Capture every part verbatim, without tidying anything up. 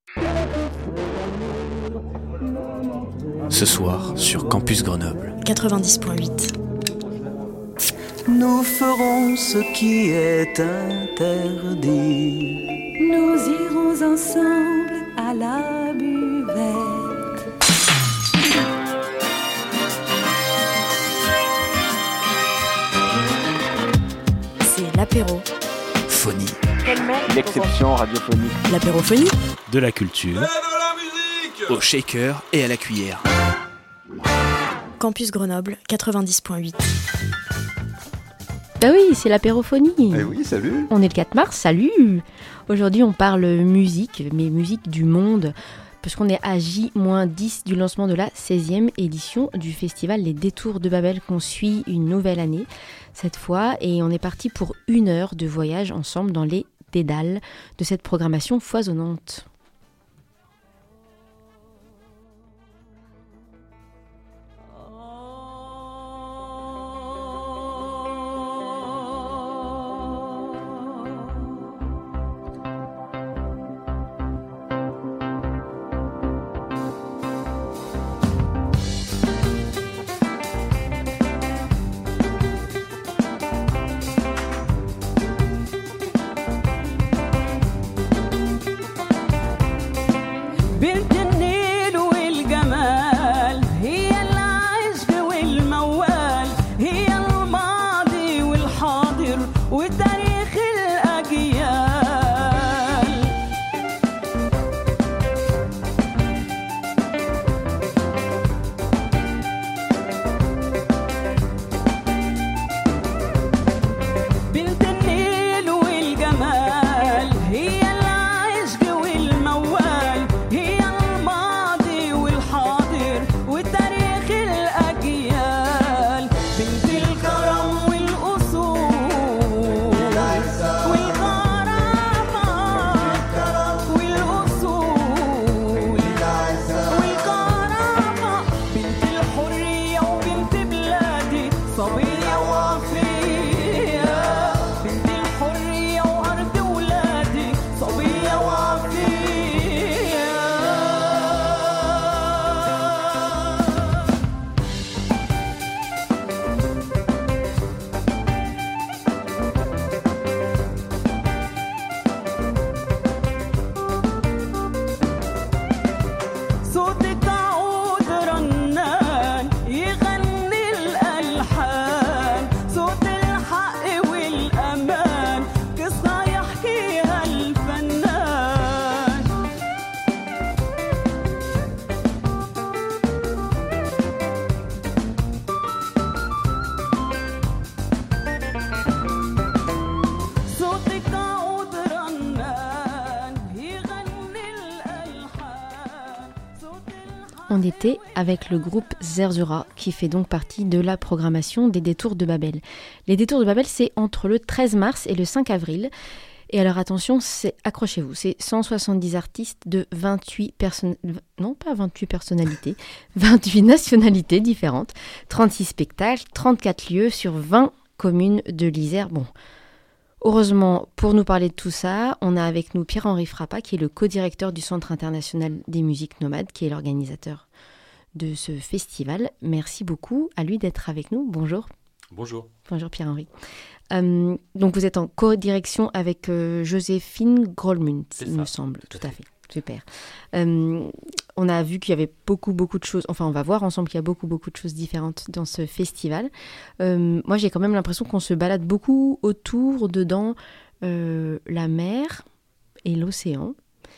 Ce soir, sur Campus Grenoble. quatre-vingt-dix point huit. Nous ferons ce qui est interdit. Nous irons ensemble à la buvette. C'est l'apéro. Phonie. L'exception radiophonique. L'apérophonie. De la culture. Au shaker et à la cuillère. Campus Grenoble, quatre-vingt-dix point huit. Bah oui, c'est l'apérophonie. Eh oui, salut. On est le quatre mars, salut. Aujourd'hui, on parle musique, mais musique du monde, parce qu'on est à J dix du lancement de la seizième édition du festival Les Détours de Babel, qu'on suit une nouvelle année cette fois, et on est parti pour une heure de voyage ensemble dans les dédales de cette programmation foisonnante. On était avec le groupe Zerzura qui fait donc partie de la programmation des Détours de Babel. Les Détours de Babel, c'est entre le treize mars et le cinq avril. Et alors attention, c'est, accrochez-vous, c'est cent soixante-dix artistes de vingt-huit personnes, non pas vingt-huit personnalités, vingt-huit nationalités différentes, trente-six spectacles, trente-quatre lieux sur vingt communes de l'Isère. Bon, heureusement, pour nous parler de tout ça, on a avec nous Pierre-Henri Frappat, qui est le co-directeur du Centre international des musiques nomades, qui est l'organisateur de ce festival. Merci beaucoup à lui d'être avec nous. Bonjour. Bonjour. Bonjour Pierre-Henri. Euh, donc vous êtes en co-direction avec euh, Joséphine Grolmund, il me semble. Tout à fait. Super. Euh, on a vu qu'il y avait beaucoup, beaucoup de choses, enfin on va voir ensemble qu'il y a beaucoup, beaucoup de choses différentes dans ce festival. Euh, moi j'ai quand même l'impression qu'on se balade beaucoup autour, dedans, euh, la mer et l'océan,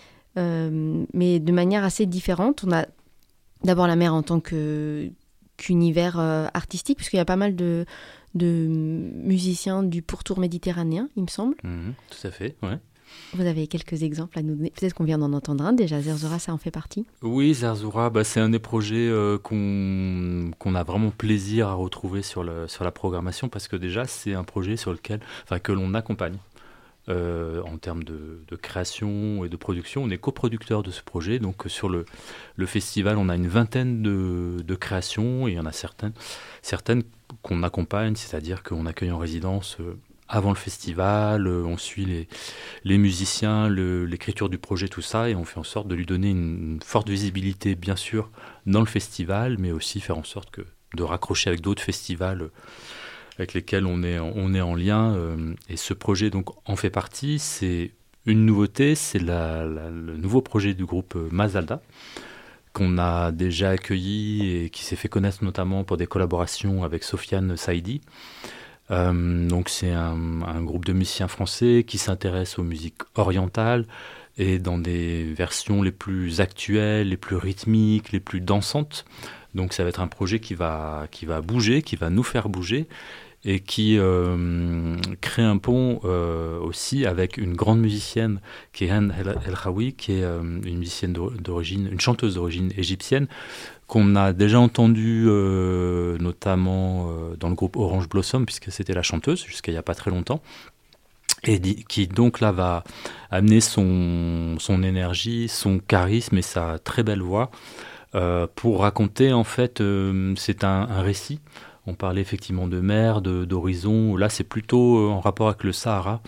euh, mais de manière assez différente. On a d'abord la mer en tant que, qu'univers euh, artistique, puisqu'il y a pas mal de, de musiciens du pourtour méditerranéen, il me semble. Mmh, tout à fait, ouais. Vous avez quelques exemples à nous donner. Peut-être qu'on vient d'en entendre un déjà. Zerzura, ça en fait partie. Oui, Zerzura, bah, c'est un des projets euh, qu'on, qu'on a vraiment plaisir à retrouver sur, le, sur la programmation, parce que déjà, c'est un projet sur lequel, enfin, que l'on accompagne. Euh, en termes de, de création et de production, on est coproducteur de ce projet. Donc sur le, le festival, on a une vingtaine de, de créations et il y en a certaines, certaines qu'on accompagne, c'est-à-dire qu'on accueille en résidence euh, avant le festival, euh, on suit les, les musiciens, le, l'écriture du projet, tout ça, et on fait en sorte de lui donner une, une forte visibilité, bien sûr, dans le festival, mais aussi faire en sorte que, de raccrocher avec d'autres festivals euh, avec lesquels on est, on est en lien. Euh, et ce projet donc, en fait partie. C'est une nouveauté, c'est la, la, le nouveau projet du groupe euh, Mazalda, qu'on a déjà accueilli et qui s'est fait connaître notamment pour des collaborations avec Sofiane Saïdi. Euh, donc c'est un, un groupe de musiciens français qui s'intéresse aux musiques orientales et dans des versions les plus actuelles, les plus rythmiques, les plus dansantes. Donc ça va être un projet qui va, qui va bouger, qui va nous faire bouger et qui euh, crée un pont euh, aussi avec une grande musicienne qui est Anne El Khawi, qui est euh, une musicienne d'origine, une chanteuse d'origine égyptienne, qu'on a déjà entendue euh, notamment euh, dans le groupe Orange Blossom, puisque c'était la chanteuse jusqu'à il n'y a pas très longtemps, et qui donc là va amener son, son énergie, son charisme et sa très belle voix euh, pour raconter, en fait, euh, c'est un, un récit. On parlait effectivement de mer, de, d'horizon. Là, c'est plutôt en rapport avec le Sahara,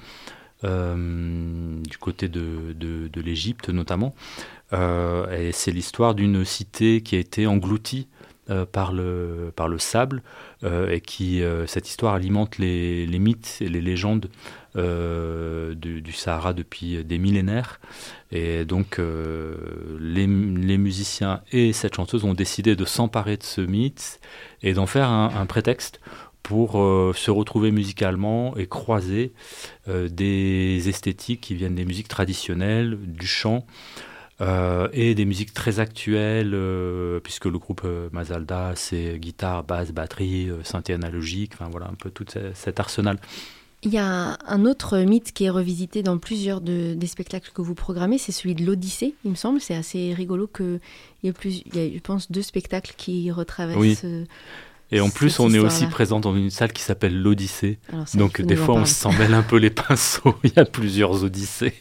euh, du côté de, de, de l'Égypte notamment. Euh, et c'est l'histoire d'une cité qui a été engloutie euh, par, le, par le sable euh, et qui, euh, cette histoire alimente les, les mythes et les légendes euh, du, du Sahara depuis des millénaires. Et donc, euh, les, les musiciens et cette chanteuse ont décidé de s'emparer de ce mythe et d'en faire un, un prétexte pour euh, se retrouver musicalement et croiser euh, des esthétiques qui viennent des musiques traditionnelles, du chant, euh, et des musiques très actuelles, euh, puisque le groupe euh, Mazalda, c'est guitare, basse, batterie, euh, synthé analogique, enfin voilà, un peu tout cet arsenal. Il y a un autre mythe qui est revisité dans plusieurs de, des spectacles que vous programmez, c'est celui de l'Odyssée, il me semble. C'est assez rigolo qu'il y ait, plus, il y a, je pense, deux spectacles qui retraversent... Oui. Euh, Et en plus, on est aussi présent dans une salle qui s'appelle l'Odyssée. Alors, ça, donc des fois, on s'en mêle un peu les pinceaux. Il y a plusieurs Odyssées.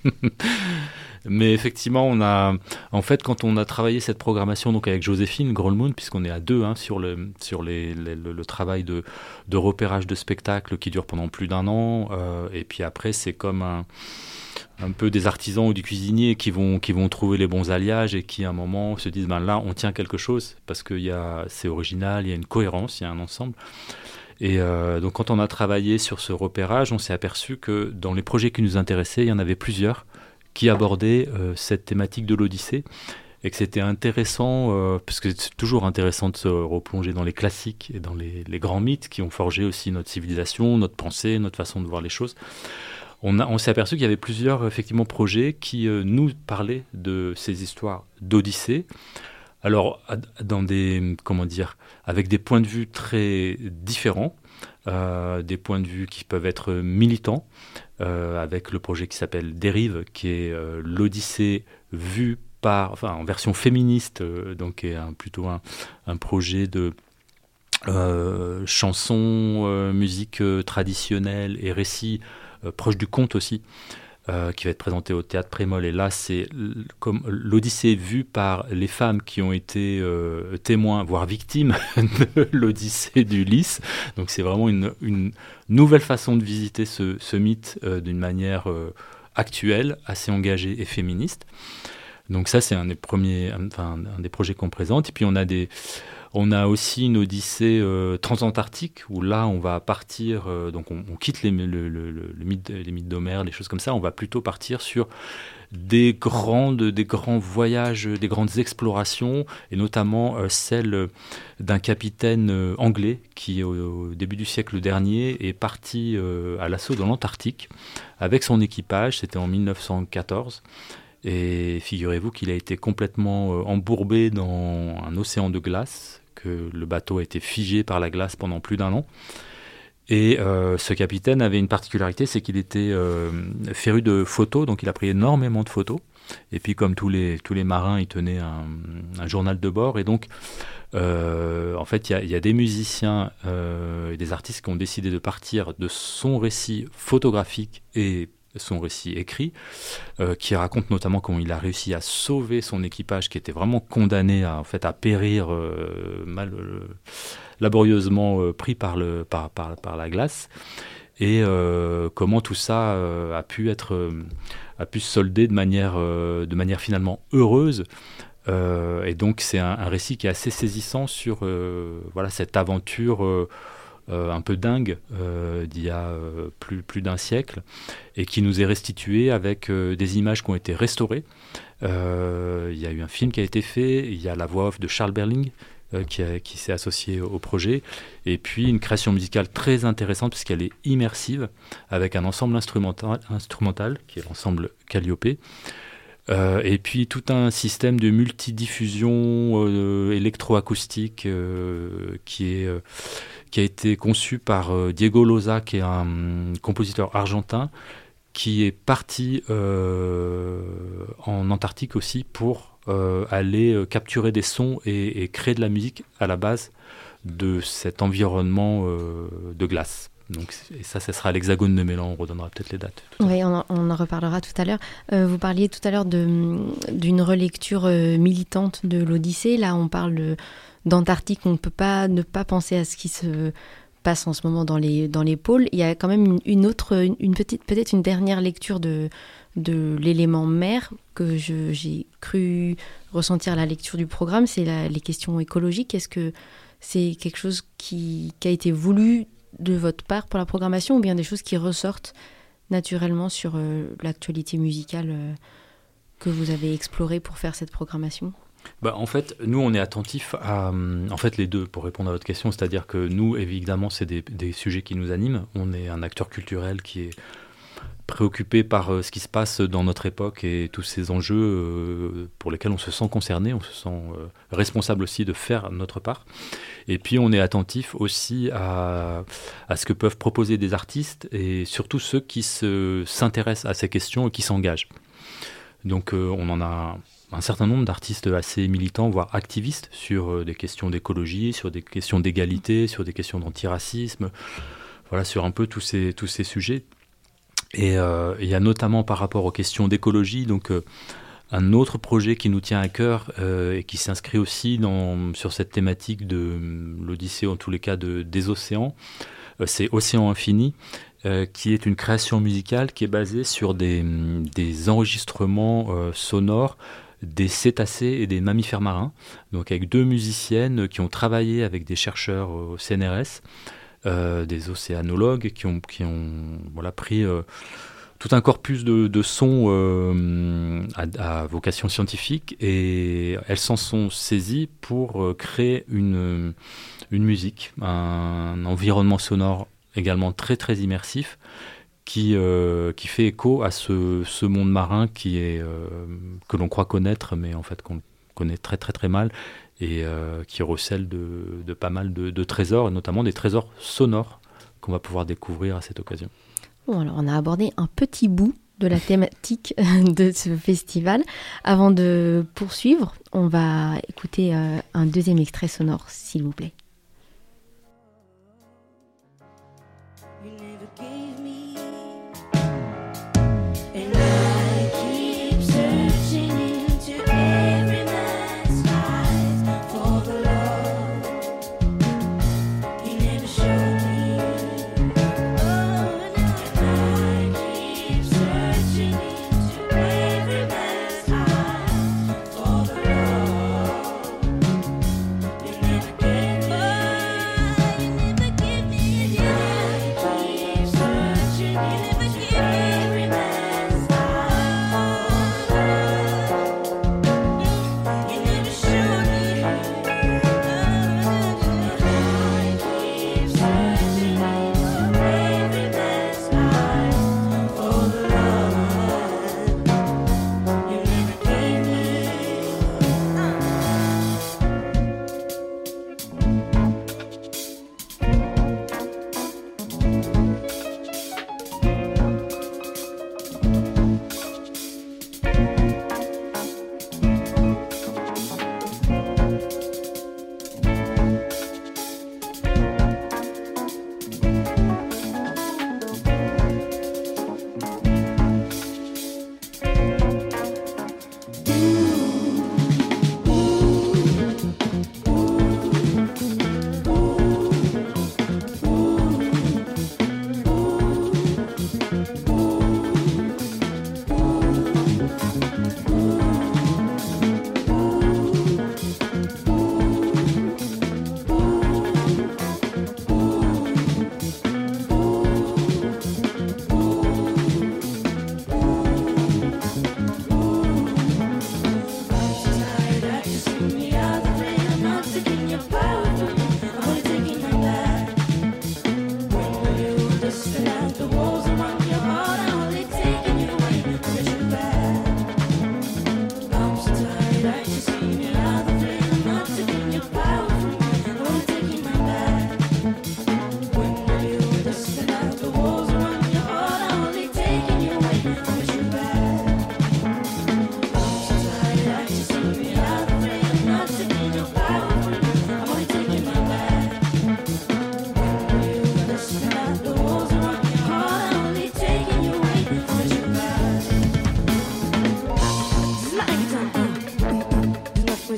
Mais effectivement, on a, en fait, quand on a travaillé cette programmation donc avec Joséphine Grolmoon, puisqu'on est à deux hein, sur, le, sur les, les, le, le travail de, de repérage de spectacles qui dure pendant plus d'un an. Euh, et puis après, c'est comme un, un peu des artisans ou des cuisiniers qui vont, qui vont trouver les bons alliages et qui, à un moment, se disent ben là, on tient quelque chose parce que y a, c'est original, il y a une cohérence, il y a un ensemble. Et euh, donc, quand on a travaillé sur ce repérage, on s'est aperçu que dans les projets qui nous intéressaient, il y en avait plusieurs qui abordaient euh, cette thématique de l'Odyssée et que c'était intéressant, euh, parce que c'est toujours intéressant de se replonger dans les classiques et dans les, les grands mythes qui ont forgé aussi notre civilisation, notre pensée, notre façon de voir les choses. On, a, on s'est aperçu qu'il y avait plusieurs effectivement projets qui euh, nous parlaient de ces histoires d'Odyssée. Alors, dans des, comment dire, avec des points de vue très différents, euh, des points de vue qui peuvent être militants, euh, avec le projet qui s'appelle Dérive, qui est euh, l'Odyssée vue par, enfin, en version féministe, euh, donc qui est un, plutôt un, un projet de euh, chansons, euh, musique euh, traditionnelle et récits euh, proches du conte aussi. Euh, qui va être présenté au Théâtre Prémol. Et là, c'est l- comme l'Odyssée vue par les femmes qui ont été euh, témoins, voire victimes de l'Odyssée d'Ulysse. Donc c'est vraiment une, une nouvelle façon de visiter ce, ce mythe euh, d'une manière euh, actuelle, assez engagée et féministe. Donc ça, c'est un des premiers, enfin, un des projets qu'on présente. Et puis on a des... On a aussi une odyssée euh, transantarctique où là, on va partir, euh, donc on, on quitte les, le, le, le, le mythe, les mythes d'Homère, les choses comme ça, on va plutôt partir sur des, grandes, des grands voyages, des grandes explorations, et notamment euh, celle d'un capitaine euh, anglais qui, au, au début du siècle dernier, est parti euh, à l'assaut dans l'Antarctique avec son équipage, c'était en mille neuf cent quatorze. Et figurez-vous qu'il a été complètement euh, embourbé dans un océan de glace, que le bateau a été figé par la glace pendant plus d'un an. Et euh, ce capitaine avait une particularité, c'est qu'il était euh, féru de photos, donc il a pris énormément de photos. Et puis comme tous les, tous les marins, il tenait un, un journal de bord. Et donc, euh, en fait, il y, y a des musiciens euh, et des artistes qui ont décidé de partir de son récit photographique et son récit écrit, euh, qui raconte notamment comment il a réussi à sauver son équipage qui était vraiment condamné à, en fait, à périr euh, mal, euh, laborieusement euh, pris par, le, par, par, par la glace. et euh, comment tout ça euh, a pu être euh, a pu se solder de manière euh, de manière finalement heureuse. Euh, et donc c'est un, un récit qui est assez saisissant sur euh, voilà cette aventure euh, euh, un peu dingue euh, d'il y a euh, plus plus d'un siècle, et qui nous est restitué avec euh, des images qui ont été restaurées. Euh, il y a eu un film qui a été fait, il y a la voix off de Charles Berling euh, qui, a, qui s'est associé au projet, et puis une création musicale très intéressante puisqu'elle est immersive avec un ensemble instrumental, instrumental qui est l'ensemble Calliope, euh, et puis tout un système de multidiffusion euh, électroacoustique euh, qui, est, euh, qui a été conçu par euh, Diego Loza, qui est un um, compositeur argentin, qui est parti euh, en Antarctique aussi pour euh, aller euh, capturer des sons et, et créer de la musique à la base de cet environnement euh, de glace. Donc, et ça, ça sera à l'Hexagone de Mélan, on redonnera peut-être les dates. Oui, on en, on en reparlera tout à l'heure. Euh, vous parliez tout à l'heure de, d'une relecture euh, militante de l'Odyssée. Là, on parle de, d'Antarctique, on ne peut pas ne pas penser à ce qui se passe en ce moment dans les, dans les pôles. Il y a quand même une, une autre, une, une petite, peut-être une dernière lecture de, de l'élément mer que je, j'ai cru ressentir à la lecture du programme, c'est la, les questions écologiques. Est-ce que c'est quelque chose qui, qui a été voulu de votre part pour la programmation, ou bien des choses qui ressortent naturellement sur euh, l'actualité musicale euh, que vous avez explorée pour faire cette programmation ? Bah, en fait, nous, on est attentifs à en fait, les deux, pour répondre à votre question. C'est-à-dire que nous, évidemment, c'est des, des sujets qui nous animent. On est un acteur culturel qui est préoccupé par euh, ce qui se passe dans notre époque et tous ces enjeux euh, pour lesquels on se sent concerné, on se sent euh, responsable aussi de faire notre part. Et puis, on est attentif aussi à, à ce que peuvent proposer des artistes, et surtout ceux qui se, s'intéressent à ces questions et qui s'engagent. Donc, euh, on en a un certain nombre d'artistes assez militants, voire activistes, sur des questions d'écologie, sur des questions d'égalité, sur des questions d'antiracisme, voilà, sur un peu tous ces, tous ces sujets. Et euh, il y a notamment par rapport aux questions d'écologie, donc euh, un autre projet qui nous tient à cœur euh, et qui s'inscrit aussi dans, sur cette thématique de l'Odyssée, en tous les cas de, des océans, euh, c'est Océan Infini, euh, qui est une création musicale qui est basée sur des, des enregistrements euh, sonores des cétacés et des mammifères marins, donc avec deux musiciennes qui ont travaillé avec des chercheurs au C N R S, euh, des océanologues qui ont, qui ont voilà, pris euh, tout un corpus de, de sons euh, à, à vocation scientifique, et elles s'en sont saisies pour euh, créer une, une musique, un environnement sonore également très très immersif, Qui, euh, qui fait écho à ce, ce monde marin qui est, euh, que l'on croit connaître, mais en fait qu'on connaît très très très mal, et euh, qui recèle de, de pas mal de, de trésors, et notamment des trésors sonores qu'on va pouvoir découvrir à cette occasion. Bon, alors on a abordé un petit bout de la thématique de ce festival. Avant de poursuivre, on va écouter euh, un deuxième extrait sonore, s'il vous plaît. Never gave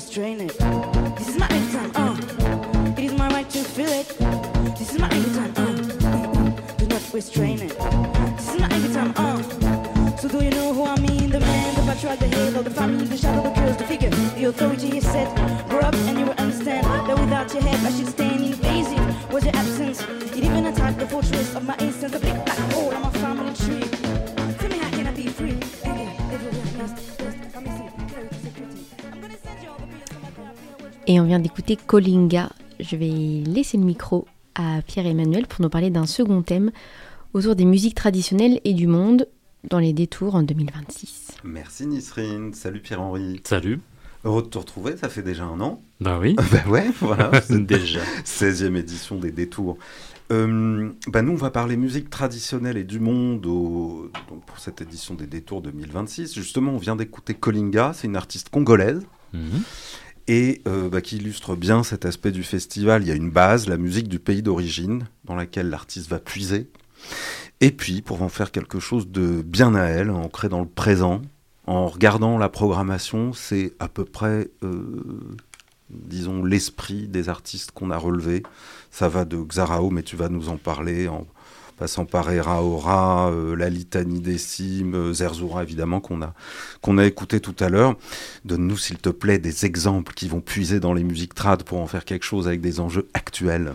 restrain it. This is my anytime, uh. It is my right to feel it. This is my anytime, uh. Do not restrain it. This is my anytime, uh. So do you know who I mean? The man, the patriarch, the halo, the family, the shadow, the curse, the figure. The authority is set. Grow up and you will understand that without your head I should stand invasive. Was your absence? It even attacked the fortress of my instance. A big black hole on my family tree. Tell me how can I be free? Et on vient d'écouter Kolinga. Je vais laisser le micro à Pierre-Emmanuel pour nous parler d'un second thème autour des musiques traditionnelles et du monde dans les détours en deux mille vingt-six. Merci Nisrine, salut Pierre-Henri. Salut. Heureux de te retrouver, ça fait déjà un an. Bah oui. Bah ouais, voilà. Déjà. seizième édition des Détours. Euh, bah nous, on va parler musique traditionnelle et du monde au, donc pour cette édition des Détours deux mille vingt-six. Justement, on vient d'écouter Kolinga, c'est une artiste congolaise. Mmh. Et euh, bah, qui illustre bien cet aspect du festival. Il y a une base, la musique du pays d'origine, dans laquelle l'artiste va puiser. Et puis, pour en faire quelque chose de bien à elle, ancré dans le présent, en regardant la programmation, c'est à peu près, euh, disons, l'esprit des artistes qu'on a relevés. Ça va de Xarao, mais tu vas nous en parler, en passant par Era Ora, euh, la litanie des cimes, euh, Zerzura, évidemment, qu'on a, qu'on a écouté tout à l'heure. Donne-nous, s'il te plaît, des exemples qui vont puiser dans les musiques trad pour en faire quelque chose avec des enjeux actuels.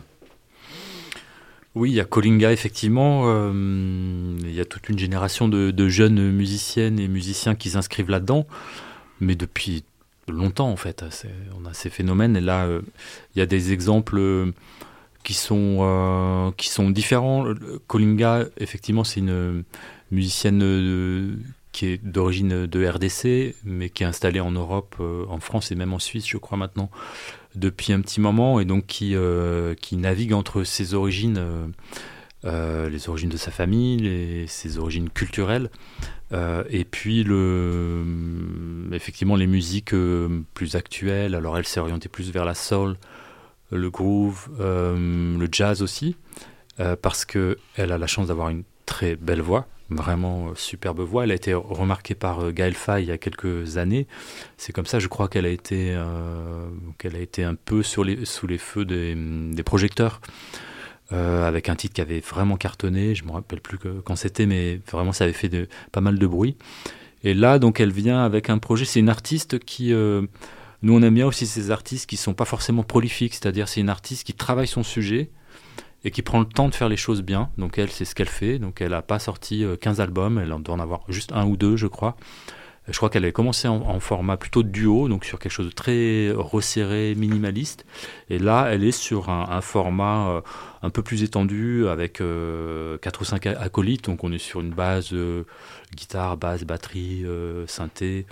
Oui, il y a Kolinga, effectivement. Euh, il y a toute une génération de, de jeunes musiciennes et musiciens qui s'inscrivent là-dedans, mais depuis longtemps, en fait. C'est, on a ces phénomènes, et là, euh, il y a des exemples euh, qui, sont, euh, qui sont différents. Kolinga, effectivement, c'est une musicienne euh, qui est d'origine de R D C, mais qui est installée en Europe, euh, en France et même en Suisse, je crois, maintenant, depuis un petit moment, et donc qui, euh, qui navigue entre ses origines, euh, euh, les origines de sa famille, les, ses origines culturelles, euh, et puis le, effectivement les musiques euh, plus actuelles. Alors elle s'est orientée plus vers la soul, le groove, euh, le jazz aussi, euh, parce qu'elle a la chance d'avoir une très belle voix, vraiment euh, superbe voix. Elle a été remarquée par euh, Gaël Faye il y a quelques années. C'est comme ça, je crois, qu'elle a été, euh, qu'elle a été un peu sur les, sous les feux des, des projecteurs, euh, avec un titre qui avait vraiment cartonné. Je ne me rappelle plus que, quand c'était, mais vraiment ça avait fait de, pas mal de bruit. Et là, donc, elle vient avec un projet. C'est une artiste qui... Euh, nous, on aime bien aussi ces artistes qui ne sont pas forcément prolifiques, c'est-à-dire c'est une artiste qui travaille son sujet et qui prend le temps de faire les choses bien. Donc elle, c'est ce qu'elle fait. Donc elle n'a pas sorti quinze albums, elle en doit en avoir juste un ou deux, je crois. Je crois qu'elle avait commencé en, en format plutôt de duo, donc sur quelque chose de très resserré, minimaliste. Et là, elle est sur un, un format euh, un peu plus étendu, avec euh, quatre ou cinq acolytes. Donc on est sur une base euh, guitare, basse, batterie, euh, synthé.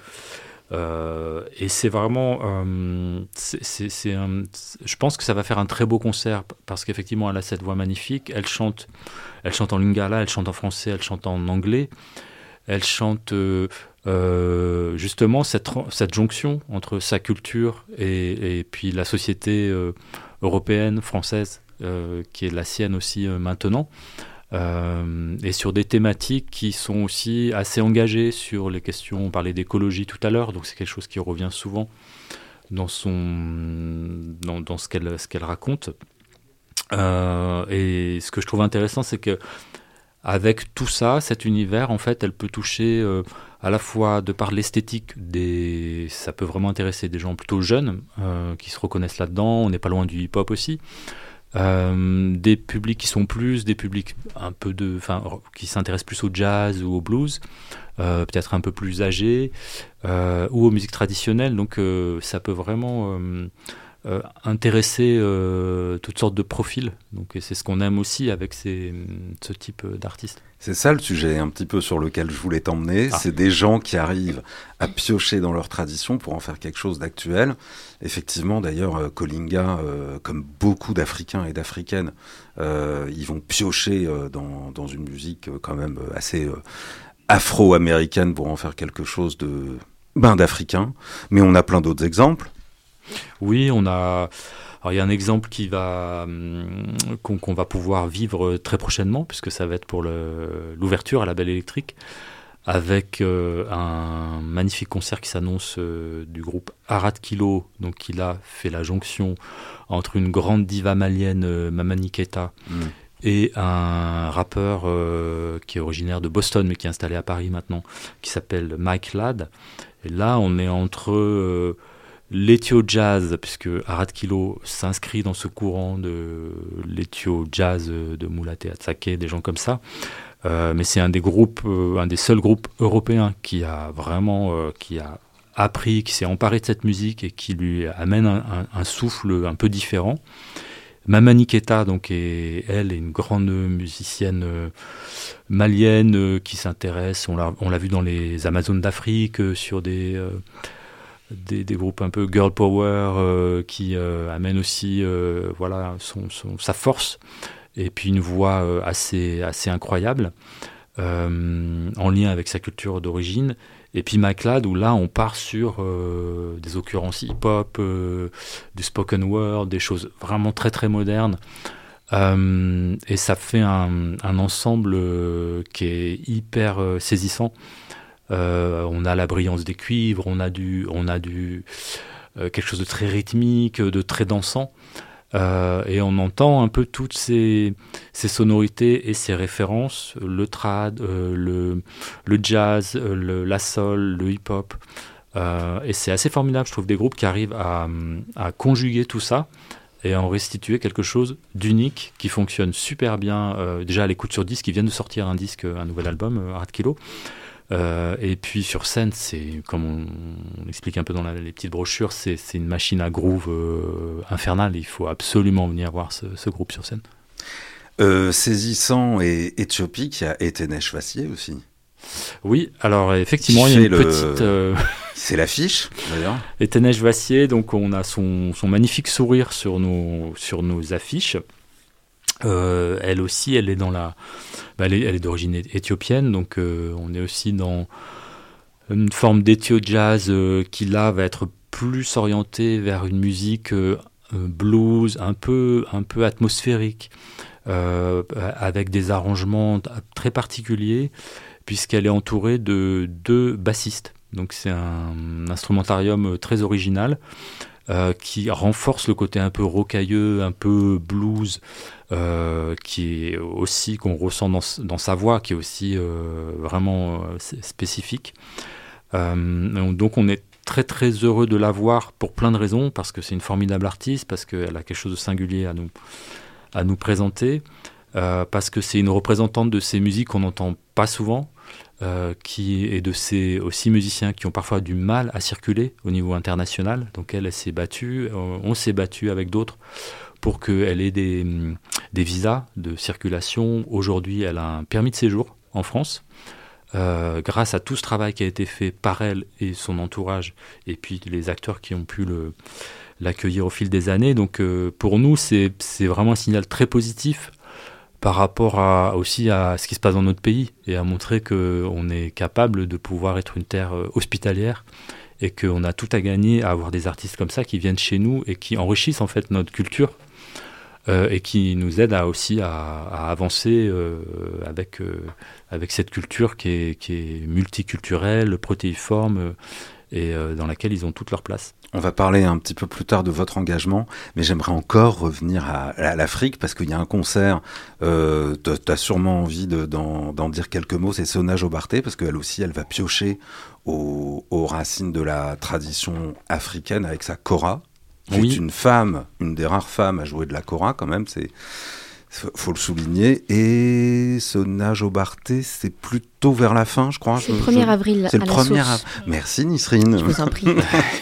Euh, et c'est vraiment, euh, c'est, c'est, c'est un, je pense que ça va faire un très beau concert parce qu'effectivement elle a cette voix magnifique. Elle chante, elle chante en lingala, elle chante en français, elle chante en anglais. Elle chante euh, euh, justement cette, cette jonction entre sa culture et, et puis la société euh, européenne, française, euh, qui est la sienne aussi euh, maintenant. Euh, et sur des thématiques qui sont aussi assez engagées sur les questions, on parlait d'écologie tout à l'heure, donc c'est quelque chose qui revient souvent dans, son, dans, dans ce, qu'elle, ce qu'elle raconte. Euh, et ce que je trouve intéressant, c'est que avec tout ça, cet univers, en fait, elle peut toucher euh, à la fois de par l'esthétique, des... ça peut vraiment intéresser des gens plutôt jeunes euh, qui se reconnaissent là-dedans, on n'est pas loin du hip-hop aussi. Euh, des publics qui sont plus des publics un peu de, enfin, qui s'intéressent plus au jazz ou au blues, euh, peut-être un peu plus âgés, euh, ou aux musiques traditionnelles. Donc euh, ça peut vraiment euh, euh, intéresser euh, toutes sortes de profils. Donc et c'est ce qu'on aime aussi avec ces, ce type d'artistes. C'est ça le sujet un petit peu sur lequel je voulais t'emmener. Ah. C'est des gens qui arrivent à piocher dans leur tradition pour en faire quelque chose d'actuel. Effectivement, d'ailleurs, euh, Kolinga, euh, comme beaucoup d'Africains et d'Africaines, euh, ils vont piocher euh, dans, dans une musique euh, quand même assez euh, afro-américaine pour en faire quelque chose de, ben, d'africain. Mais on a plein d'autres exemples. Oui, on a... Alors, il y a un exemple qui va, qu'on, qu'on va pouvoir vivre très prochainement, puisque ça va être pour le, l'ouverture à la Belle Électrique, avec euh, un magnifique concert qui s'annonce euh, du groupe Arat Kilo, donc qui là fait la jonction entre une grande diva malienne, euh, Mamani Keita, mm. et un rappeur euh, qui est originaire de Boston mais qui est installé à Paris maintenant, qui s'appelle Mike Ladd. Et là, on est entre euh, l'ethio jazz, puisque Arat Kilo s'inscrit dans ce courant de l'ethio jazz de Moulaté Atsake, des gens comme ça. Euh, mais c'est un des groupes, euh, un des seuls groupes européens qui a vraiment, euh, qui a appris, qui s'est emparé de cette musique et qui lui amène un, un, un souffle un peu différent. Mamani Keita, donc, est, elle, est une grande musicienne euh, malienne euh, qui s'intéresse, on l'a, on l'a vu dans les Amazones d'Afrique, euh, sur des, euh, des, des groupes un peu girl power, euh, qui euh, amènent aussi euh, voilà, son, son, sa force. Et puis une voix euh, assez, assez incroyable, euh, en lien avec sa culture d'origine. Et puis Mike Ladd, où là on part sur euh, des occurrences hip-hop, euh, du spoken word, des choses vraiment très très modernes. Euh, et ça fait un, un ensemble euh, qui est hyper euh, saisissant. Euh, on a la brillance des cuivres, on a, du, on a du, euh, quelque chose de très rythmique, de très dansant. Euh, et on entend un peu toutes ces, ces sonorités et ces références, le trad, euh, le, le jazz, euh, le, la soul, le hip-hop. Euh, et c'est assez formidable, je trouve, des groupes qui arrivent à, à conjuguer tout ça et à en restituer quelque chose d'unique qui fonctionne super bien. Euh, déjà à l'écoute sur disque, ils viennent de sortir un disque, un nouvel album, Arat Kilo. Euh, et puis sur scène, c'est comme on, on explique un peu dans la, les petites brochures, c'est, c'est une machine à groove euh, infernale. Il faut absolument venir voir ce, ce groupe sur scène. Euh, saisissant et éthiopique, il y a Etenesh Vassier aussi. Oui, alors effectivement, il y a une le... petite. Euh... C'est l'affiche d'ailleurs. Etenesh Vassier, donc on a son, son magnifique sourire sur nos, sur nos affiches. Euh, elle aussi, elle est dans la. Bah, elle, est, elle est d'origine éthiopienne, donc euh, on est aussi dans une forme d'éthio-jazz euh, qui là va être plus orientée vers une musique euh, blues, un peu, un peu atmosphérique, euh, avec des arrangements très particuliers, puisqu'elle est entourée de deux bassistes. Donc c'est un instrumentarium très original. Euh, qui renforce le côté un peu rocailleux, un peu blues, euh, qui est aussi, qu'on ressent dans, dans sa voix, qui est aussi euh, vraiment euh, spécifique. Euh, donc on est très très heureux de la voir pour plein de raisons, parce que c'est une formidable artiste, parce qu'elle a quelque chose de singulier à nous, à nous présenter, euh, parce que c'est une représentante de ces musiques qu'on n'entend pas souvent, Euh, qui est de ces aussi musiciens qui ont parfois du mal à circuler au niveau international. Donc elle, elle s'est battue, on s'est battu avec d'autres pour qu'elle ait des, des visas de circulation. Aujourd'hui, elle a un permis de séjour en France, euh, grâce à tout ce travail qui a été fait par elle et son entourage, et puis les acteurs qui ont pu le, l'accueillir au fil des années. Donc euh, pour nous, c'est, c'est vraiment un signal très positif par rapport à, aussi à ce qui se passe dans notre pays, et à montrer qu'on est capable de pouvoir être une terre hospitalière, et qu'on a tout à gagner à avoir des artistes comme ça qui viennent chez nous et qui enrichissent en fait notre culture, euh, et qui nous aident à, aussi à, à avancer euh, avec, euh, avec cette culture qui est, qui est multiculturelle, protéiforme, euh, et euh, dans laquelle ils ont toute leur place. On va parler un petit peu plus tard de votre engagement, mais j'aimerais encore revenir à, à l'Afrique, parce qu'il y a un concert, euh, tu as sûrement envie de, d'en, d'en dire quelques mots, c'est Sona Jobarté, parce qu'elle aussi, elle va piocher aux, aux racines de la tradition africaine avec sa kora, qui oui. est une femme, une des rares femmes à jouer de la kora quand même, c'est... faut le souligner. Et Sona Jobarté, c'est plutôt vers la fin, je crois. C'est le premier avril c'est à le la premier source. Av... Merci Nisrine. Je vous en prie.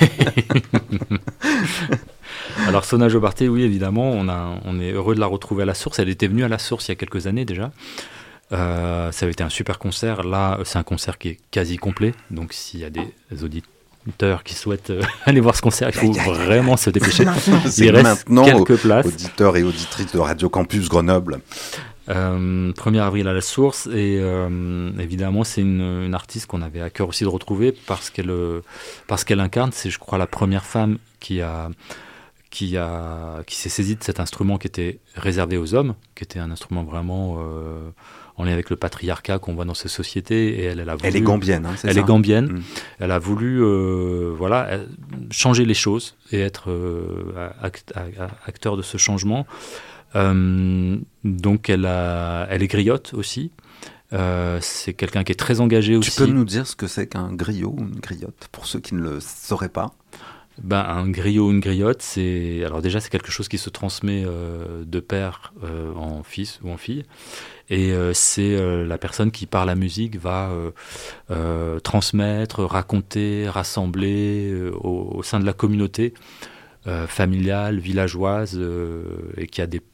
Alors Sona Jobarté, oui, évidemment, on, a, on est heureux de la retrouver à la source. Elle était venue à la source il y a quelques années déjà. Euh, ça avait été un super concert. Là, c'est un concert qui est quasi complet. Donc s'il y a des auditeurs qui souhaitent euh, aller voir ce concert, il faut vraiment se dépêcher. C'est il reste maintenant quelques aux, places. Auditeurs et auditrices de Radio Campus Grenoble. Euh, premier avril à la source, et euh, évidemment c'est une, une artiste qu'on avait à cœur aussi de retrouver, parce qu'elle, euh, parce qu'elle incarne, c'est je crois la première femme qui a, qui, a, qui s'est saisi de cet instrument qui était réservé aux hommes, qui était un instrument vraiment euh, en lien avec le patriarcat qu'on voit dans ces sociétés. Et elle, elle, a voulu, elle est gambienne, hein, c'est elle ça est gambienne. Mmh. Elle a voulu euh, voilà, changer les choses et être euh, act, acteur de ce changement. Euh, donc elle, a, elle est griotte aussi. Euh, c'est quelqu'un qui est très engagé aussi. Tu peux nous dire ce que c'est qu'un griot ou une griotte, pour ceux qui ne le sauraient pas? Ben, un griot ou une griotte, c'est... Alors déjà, c'est quelque chose qui se transmet euh, de père euh, en fils ou en fille. Et euh, c'est euh, la personne qui, par la musique, va euh, euh, transmettre, raconter, rassembler euh, au, au sein de la communauté euh, familiale, villageoise, euh, et qui a des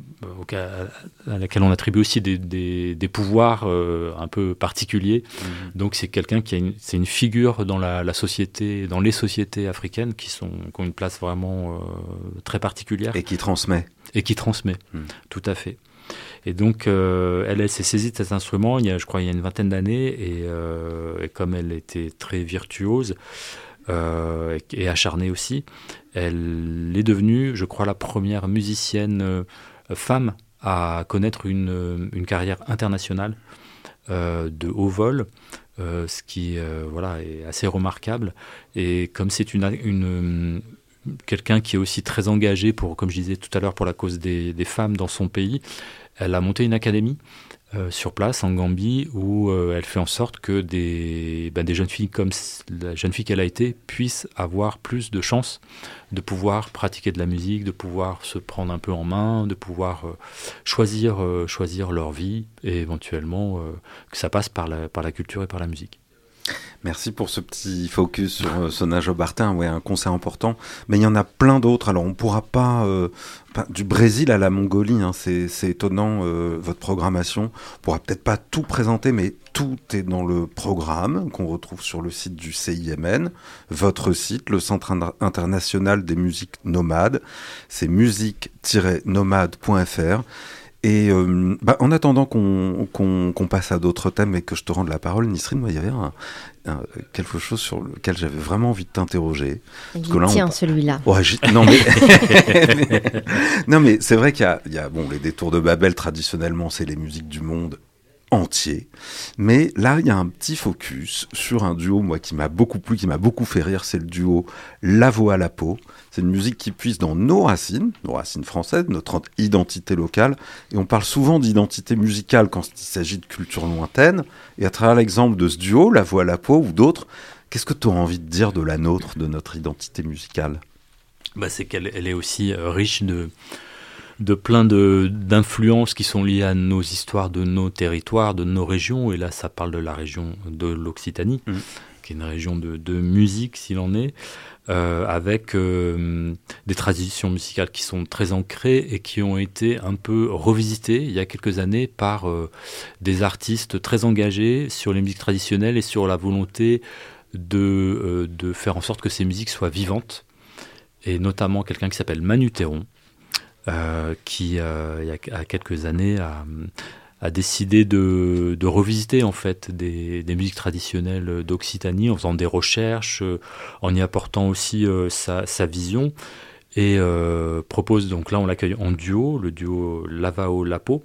à laquelle on attribue aussi des, des, des pouvoirs euh, un peu particuliers. Mmh. Donc c'est quelqu'un qui a une, c'est une figure dans la, la société, dans les sociétés africaines qui, sont, qui ont une place vraiment euh, très particulière. Et qui transmet. Et qui transmet, mmh. tout à fait. Et donc euh, elle, elle s'est saisie de cet instrument, il y a, je crois, il y a une vingtaine d'années, et, euh, et comme elle était très virtuose, euh, et, et acharnée aussi, elle est devenue, je crois, la première musicienne euh, femme à connaître une, une carrière internationale euh, de haut vol, euh, ce qui euh, voilà, est assez remarquable. Et comme c'est une, une, quelqu'un qui est aussi très engagé, pour, comme je disais tout à l'heure, pour la cause des, des femmes dans son pays, elle a monté une académie euh, sur place en Gambie où euh, elle fait en sorte que des, ben, des jeunes filles comme la jeune fille qu'elle a été puissent avoir plus de chances de pouvoir pratiquer de la musique, de pouvoir se prendre un peu en main, de pouvoir euh, choisir, euh, choisir leur vie et éventuellement euh, que ça passe par la, par la culture et par la musique. Merci pour ce petit focus sur euh, Sona Jobartin, ouais, un concert important. Mais il y en a plein d'autres. Alors on ne pourra pas... Euh, du Brésil à la Mongolie, hein, c'est, c'est étonnant euh, votre programmation. On ne pourra peut-être pas tout présenter, mais tout est dans le programme qu'on retrouve sur le site du C I M N, votre site, le Centre international des musiques nomades. C'est musique tiret nomade point f r. Et euh, bah, en attendant qu'on, qu'on, qu'on passe à d'autres thèmes et que je te rende la parole, Nisrine, moi, il y avait un, un, quelque chose sur lequel j'avais vraiment envie de t'interroger. Parce que là, tiens, on... celui-là. Ouais, j'ai... Non, mais... non, mais c'est vrai qu'il y a, il y a bon, les détours de Babel, traditionnellement, c'est les musiques du monde entier. Mais là, il y a un petit focus sur un duo, moi, qui m'a beaucoup plu, qui m'a beaucoup fait rire, c'est le duo Lavo-Alapo. C'est une musique qui puise dans nos racines, nos racines françaises, notre identité locale. Et on parle souvent d'identité musicale quand il s'agit de culture lointaine. Et à travers l'exemple de ce duo, Lavo-Alapo ou d'autres, qu'est-ce que tu as envie de dire de la nôtre, de notre identité musicale ? Bah, c'est qu'elle elle est aussi euh, riche de... de plein de, d'influences qui sont liées à nos histoires de nos territoires, de nos régions. Et là, ça parle de la région de l'Occitanie, mmh. qui est une région de, de musique, s'il en est, euh, avec euh, des traditions musicales qui sont très ancrées et qui ont été un peu revisitées il y a quelques années par euh, des artistes très engagés sur les musiques traditionnelles et sur la volonté de, euh, de faire en sorte que ces musiques soient vivantes. Et notamment quelqu'un qui s'appelle Manu Théron, Euh, qui, euh, il y a, a quelques années, a, a décidé de, de revisiter en fait des, des musiques traditionnelles d'Occitanie en faisant des recherches, euh, en y apportant aussi euh, sa, sa vision, et euh, propose, donc là on l'accueille en duo, le duo Lavao-Lapo,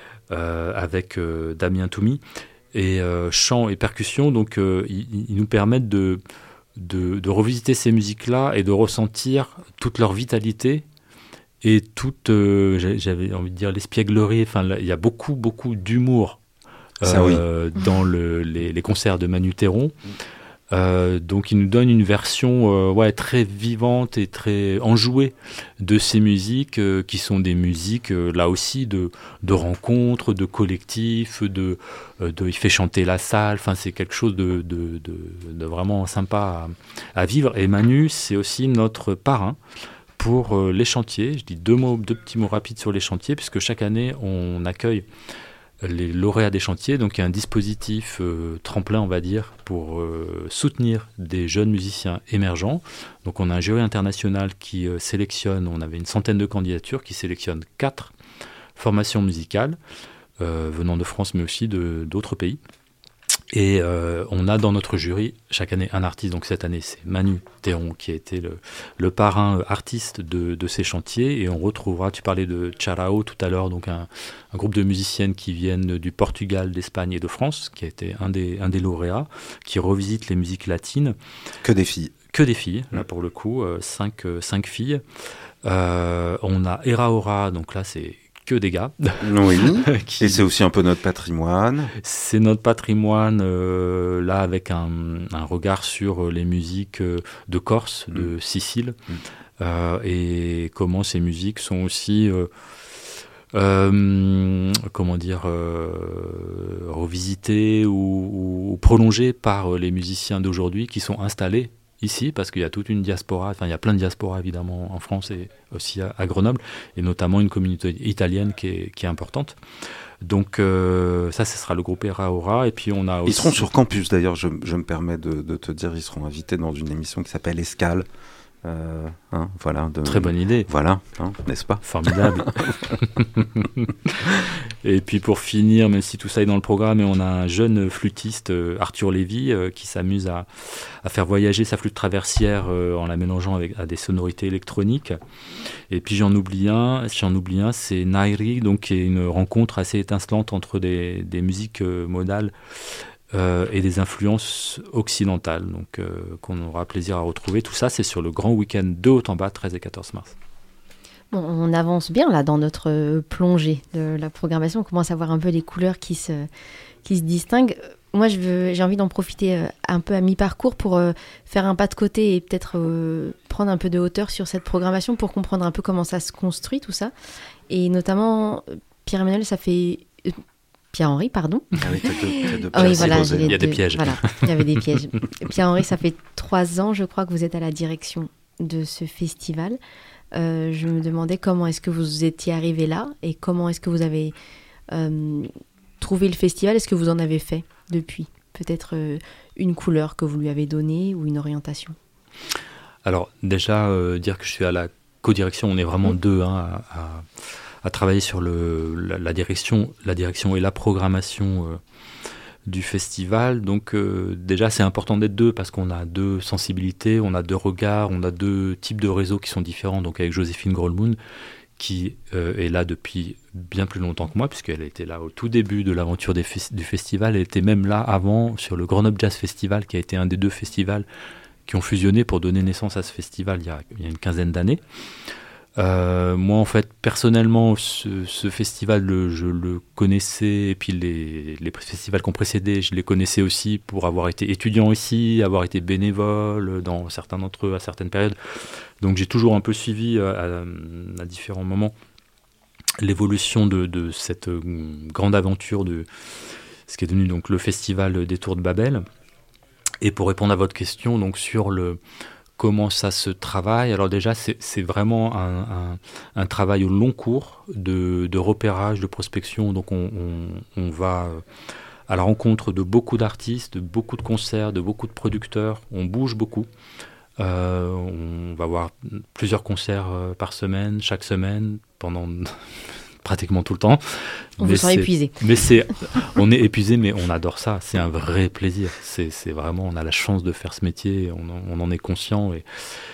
euh, avec euh, Damien Toumi, et euh, chant et percussion, donc euh, ils, ils nous permettent de, de, de revisiter ces musiques-là et de ressentir toute leur vitalité et toute, euh, j'avais envie de dire, l'espièglerie. Enfin, il y a beaucoup, beaucoup d'humour euh, oui. dans le, les, les concerts de Manu Théron. Euh, donc, il nous donne une version euh, ouais, très vivante et très enjouée de ces musiques, euh, qui sont des musiques, euh, là aussi, de, de rencontres, de collectifs, de, euh, de, il fait chanter la salle. Enfin, c'est quelque chose de, de, de, de vraiment sympa à, à vivre. Et Manu, c'est aussi notre parrain pour euh, les chantiers. Je dis deux mots, deux petits mots rapides sur les chantiers, puisque chaque année, on accueille les lauréats des chantiers. Donc, il y a un dispositif euh, tremplin, on va dire, pour euh, soutenir des jeunes musiciens émergents. Donc, on a un jury international qui euh, sélectionne, on avait une centaine de candidatures, qui sélectionne quatre formations musicales, euh, venant de France, mais aussi de, d'autres pays. Et euh, on a dans notre jury chaque année un artiste. Donc cette année, c'est Manu Théron qui a été le, le parrain artiste de, de ces chantiers. Et on retrouvera, tu parlais de Charao tout à l'heure, donc un, un groupe de musiciennes qui viennent du Portugal, d'Espagne et de France, qui a été un des, un des lauréats, qui revisite les musiques latines. Que des filles. Que des filles, là pour le coup, euh, cinq, euh, cinq filles. Euh, on a Eraora, donc là c'est que des gars. Oui, qui... et c'est aussi un peu notre patrimoine. C'est notre patrimoine, euh, là avec un, un regard sur les musiques de Corse, de mmh. Sicile, mmh. Euh, et comment ces musiques sont aussi... Euh, Euh, comment dire, euh, revisité ou, ou, ou prolongé par les musiciens d'aujourd'hui qui sont installés ici, parce qu'il y a toute une diaspora, enfin il y a plein de diasporas évidemment en France et aussi à, à Grenoble, et notamment une communauté italienne qui est, qui est importante. Donc euh, ça, ce sera le groupe Eraora, et puis on a aussi... Ils seront sur campus d'ailleurs, je, je me permets de, de te dire, ils seront invités dans une émission qui s'appelle Escale. Euh, hein, voilà, de... Très bonne idée. Voilà, hein, n'est-ce pas ? Formidable. Et puis pour finir, même si tout ça est dans le programme, et on a un jeune flûtiste, Arthur Lévy, euh, qui s'amuse à, à faire voyager sa flûte traversière euh, en la mélangeant avec, à des sonorités électroniques. Et puis j'en oublie un, j'en oublie un, c'est Nairi, donc qui est une rencontre assez étincelante entre des, des musiques euh, modales Euh, et des influences occidentales, donc euh, qu'on aura plaisir à retrouver. Tout ça, c'est sur le grand week-end de Haut-en-Bas, treize et quatorze mars. Bon, on avance bien là dans notre plongée de la programmation. On commence à voir un peu les couleurs qui se, qui se distinguent. Moi, je veux, j'ai envie d'en profiter un peu à mi-parcours pour euh, faire un pas de côté et peut-être euh, prendre un peu de hauteur sur cette programmation pour comprendre un peu comment ça se construit, tout ça. Et notamment, Pierre-Emmanuel, ça fait... Euh, Pierre-Henri, pardon. Ah oui, t'as deux, t'as deux ah oui, voilà, il y a deux, des pièges. Voilà, il y avait des pièges. Pierre-Henri, ça fait trois ans, je crois, que vous êtes à la direction de ce festival. Euh, je me demandais comment est-ce que vous étiez arrivé là et comment est-ce que vous avez euh, trouvé le festival. Est-ce que vous en avez fait depuis ? Peut-être euh, une couleur que vous lui avez donnée ou une orientation ? Alors déjà, euh, dire que je suis à la co-direction, on est vraiment mmh. deux hein, à... à... à travailler sur le, la, la, direction, la direction et la programmation euh, du festival. Donc euh, déjà, c'est important d'être deux parce qu'on a deux sensibilités, on a deux regards, on a deux types de réseaux qui sont différents. Donc avec Joséphine Grolmund, qui euh, est là depuis bien plus longtemps que moi, puisqu'elle était là au tout début de l'aventure des fes- du festival. Elle était même là avant sur le Grenoble Jazz Festival, qui a été un des deux festivals qui ont fusionné pour donner naissance à ce festival il y a, il y a une quinzaine d'années. Euh, moi, en fait, personnellement, ce, ce festival, le, je le connaissais, et puis les, les festivals qui ont précédé, je les connaissais aussi pour avoir été étudiant ici, avoir été bénévole dans certains d'entre eux à certaines périodes. Donc, j'ai toujours un peu suivi à, à, à différents moments l'évolution de, de cette grande aventure de ce qui est devenu donc le festival des Tours de Babel. Et pour répondre à votre question, donc sur le comment ça se travaille, alors déjà c'est, c'est vraiment un, un, un travail au long cours de, de repérage, de prospection. Donc on, on, on va à la rencontre de beaucoup d'artistes, de beaucoup de concerts, de beaucoup de producteurs. On bouge beaucoup. Euh, on va voir plusieurs concerts par semaine, chaque semaine, pendant pratiquement tout le temps. On vous sera épuisé. Mais c'est, on est épuisé, mais on adore ça. C'est un vrai plaisir. C'est, c'est vraiment, on a la chance de faire ce métier. On en, on en est conscient et,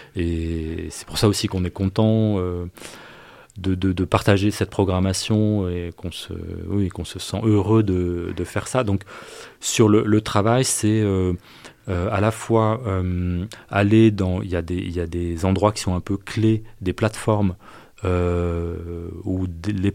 et c'est pour ça aussi qu'on est content euh, de, de, de partager cette programmation et qu'on se, oui, qu'on se sent heureux de, de faire ça. Donc sur le, le travail, c'est euh, Euh, à la fois euh, aller dans, il y a des, il y a des endroits qui sont un peu clés, des plateformes euh, où les,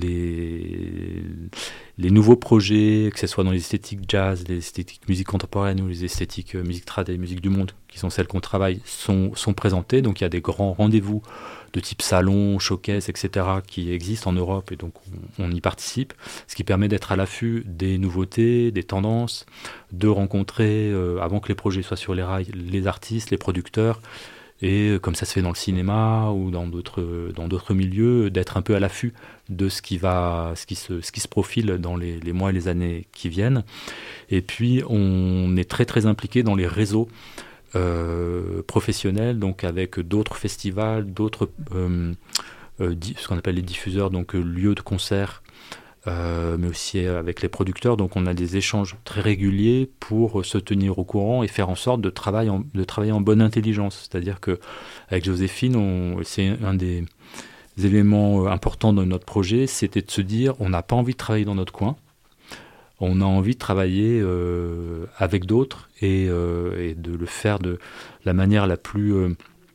les, les nouveaux projets, que ce soit dans les esthétiques jazz, les esthétiques musique contemporaine ou les esthétiques euh, musique trad et musique du monde, qui sont celles qu'on travaille, sont, sont présentées. Donc il y a des grands rendez-vous de type salon, showcase, et cetera qui existent en Europe et donc on, on y participe, ce qui permet d'être à l'affût des nouveautés, des tendances, de rencontrer, euh, avant que les projets soient sur les rails, les artistes, les producteurs, et euh, comme ça se fait dans le cinéma ou dans d'autres, dans d'autres milieux, d'être un peu à l'affût de ce qui, va, ce qui, se, ce qui se profile dans les, les mois et les années qui viennent. Et puis on est très très impliqué dans les réseaux Euh, professionnels, donc avec d'autres festivals, d'autres euh, euh, di- ce qu'on appelle les diffuseurs, donc euh, lieux de concert euh, mais aussi avec les producteurs. Donc on a des échanges très réguliers pour se tenir au courant et faire en sorte de travailler en, de travailler en bonne intelligence. C'est-à-dire qu'avec Joséphine, on, c'est un des éléments importants de notre projet, c'était de se dire on n'a pas envie de travailler dans notre coin. On a envie de travailler euh, avec d'autres et, euh, et de le faire de la manière la plus euh,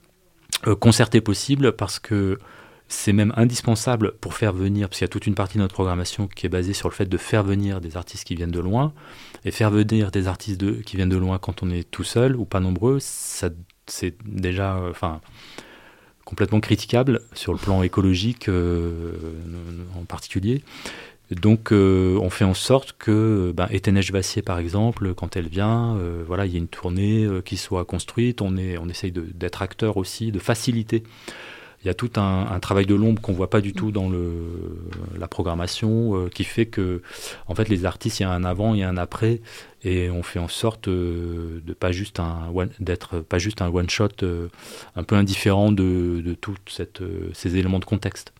euh, concertée possible, parce que c'est même indispensable pour faire venir, parce qu'il y a toute une partie de notre programmation qui est basée sur le fait de faire venir des artistes qui viennent de loin, et faire venir des artistes de, qui viennent de loin quand on est tout seul ou pas nombreux, ça, c'est déjà euh, enfin, complètement critiquable sur le plan écologique euh, en particulier. Donc, euh, on fait en sorte que ben, Été-Neige Vassier, par exemple, quand elle vient, euh, voilà, il y a une tournée euh, qui soit construite. On, est, on essaye de, d'être acteur aussi, de faciliter. Il y a tout un, un travail de l'ombre qu'on ne voit pas du tout dans le, la programmation, euh, qui fait que, en fait, les artistes, il y a un avant, il y a un après, et on fait en sorte euh, de pas juste un one, d'être pas juste un one shot, euh, un peu indifférent de, de tous euh, ces éléments de contexte.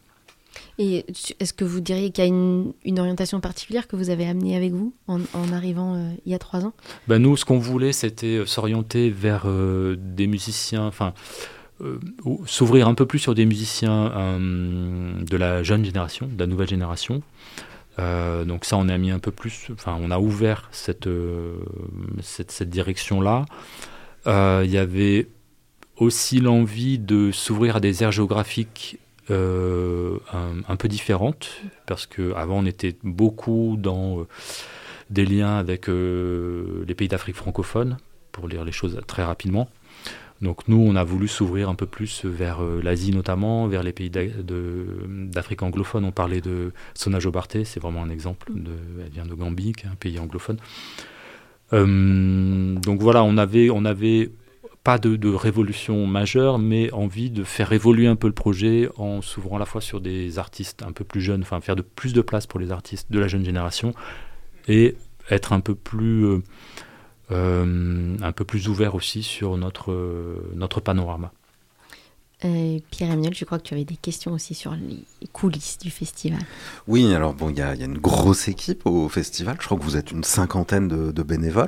Et est-ce que vous diriez qu'il y a une, une orientation particulière que vous avez amenée avec vous en, en arrivant euh, il y a trois ans ? Ben nous, ce qu'on voulait, c'était s'orienter vers euh, des musiciens, enfin, euh, s'ouvrir un peu plus sur des musiciens euh, de la jeune génération, de la nouvelle génération. Euh, donc ça, on a mis un peu plus, enfin, on a ouvert cette, euh, cette, cette direction-là. Euh, il y avait aussi l'envie de s'ouvrir à des aires géographiques Euh, un, un peu différente, parce qu'avant on était beaucoup dans euh, des liens avec euh, les pays d'Afrique francophone, pour dire les choses très rapidement. Donc nous, on a voulu s'ouvrir un peu plus vers euh, l'Asie notamment, vers les pays de, d'Afrique anglophone. On parlait de Sona Jobarté, c'est vraiment un exemple, de, elle vient de Gambie, qui est un pays anglophone. Euh, donc voilà, on avait... On avait pas de, de révolution majeure, mais envie de faire évoluer un peu le projet en s'ouvrant à la fois sur des artistes un peu plus jeunes, enfin faire de plus de place pour les artistes de la jeune génération, et être un peu plus, euh, euh, un peu plus ouvert aussi sur notre, euh, notre panorama. Euh, Pierre-Emmanuel, je crois que tu avais des questions aussi sur les coulisses du festival. Oui, alors bon, il y, y a une grosse équipe au festival, je crois que vous êtes une cinquantaine de, de bénévoles.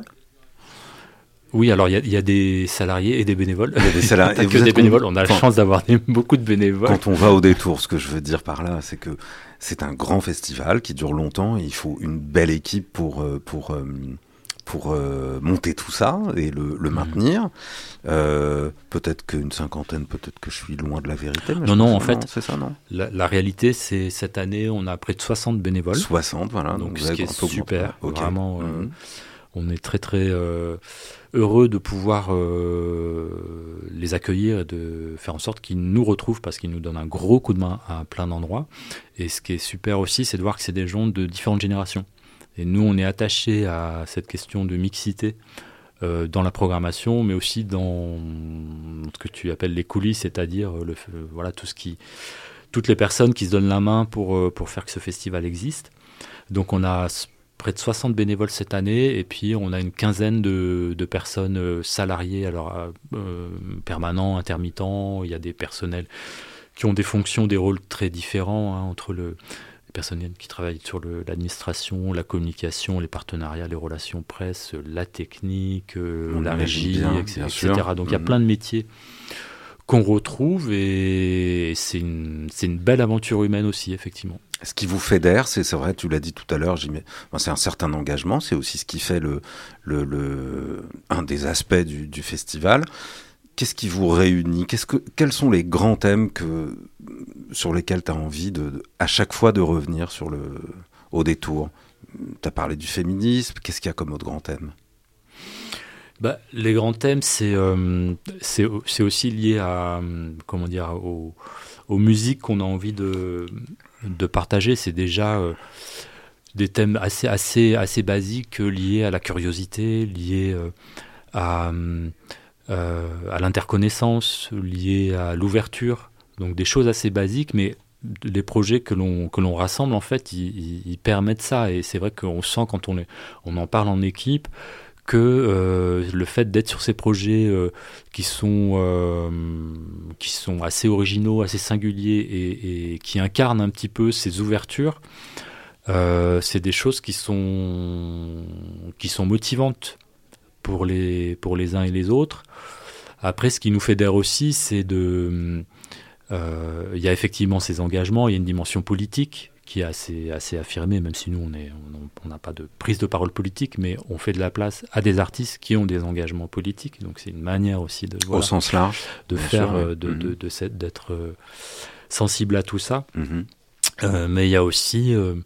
Oui, alors il y, y a des salariés et des bénévoles. Il y a des salariés. et que des bénévoles. On a la chance d'avoir des, beaucoup de bénévoles. Quand on va au détour, ce que je veux dire par là, c'est que c'est un grand festival qui dure longtemps et il faut une belle équipe pour, pour, pour euh, monter tout ça et le, le maintenir. Mmh. Euh, peut-être qu'une cinquantaine, peut-être que je suis loin de la vérité. Mais non, non, en fait, non, c'est ça, non la, la réalité, c'est cette année, on a près de soixante bénévoles. soixante, voilà. Donc, donc ce qui est super. Okay. Vraiment, euh, mmh. on est très, très... Euh, heureux de pouvoir euh, les accueillir et de faire en sorte qu'ils nous retrouvent, parce qu'ils nous donnent un gros coup de main à plein d'endroits. Et ce qui est super aussi, c'est de voir que c'est des gens de différentes générations. Et nous, on est attachés à cette question de mixité euh, dans la programmation, mais aussi dans ce que tu appelles les coulisses, c'est-à-dire le, euh, voilà, tout ce qui, toutes les personnes qui se donnent la main pour, euh, pour faire que ce festival existe. Donc on a près de soixante bénévoles cette année, et puis on a une quinzaine de, de personnes euh, salariées, alors euh, permanents, intermittents. Il y a des personnels qui ont des fonctions, des rôles très différents, hein, entre le, les personnels qui travaillent sur le, l'administration, la communication, les partenariats, les relations presse, la technique, euh, la régie, bien, et cetera, et cetera. Donc il mmh. y a plein de métiers qu'on retrouve, et c'est une, c'est une belle aventure humaine aussi, effectivement. Ce qui vous fédère, c'est, c'est vrai, tu l'as dit tout à l'heure, j'y mets, enfin, c'est un certain engagement, c'est aussi ce qui fait le, le, le, un des aspects du, du festival. Qu'est-ce qui vous réunit ? Qu'est-ce que, quels sont les grands thèmes que, sur lesquels tu as envie de, de, à chaque fois de revenir sur le, au détour ? Tu as parlé du féminisme, qu'est-ce qu'il y a comme autre grand thème ? Bah, les grands thèmes, c'est, euh, c'est, c'est aussi lié à, comment dire, aux, aux musiques qu'on a envie de, de partager. C'est déjà euh, des thèmes assez, assez, assez basiques, liés à la curiosité, liés euh, à, euh, à l'interconnaissance, liés à l'ouverture. Donc des choses assez basiques, mais les projets que l'on, que l'on rassemble, en fait, ils, ils permettent ça. Et c'est vrai qu'on sent, quand on, les, on en parle en équipe, que euh, le fait d'être sur ces projets euh, qui sont euh, qui sont assez originaux, assez singuliers, et, et qui incarnent un petit peu ces ouvertures, Euh, c'est des choses qui sont, qui sont motivantes pour les, pour les uns et les autres. Après, ce qui nous fédère aussi, c'est de... Euh, il y a effectivement ces engagements, il y a une dimension politique qui est assez, assez affirmée, même si nous, on est, on n'a pas de prise de parole politique, mais on fait de la place à des artistes qui ont des engagements politiques. Donc c'est une manière aussi de... Voilà, au sens large. De faire, sûr, euh, de, mmh. de, de, de, d'être euh, sensible à tout ça. Mmh. Euh, mais il y a aussi... Euh,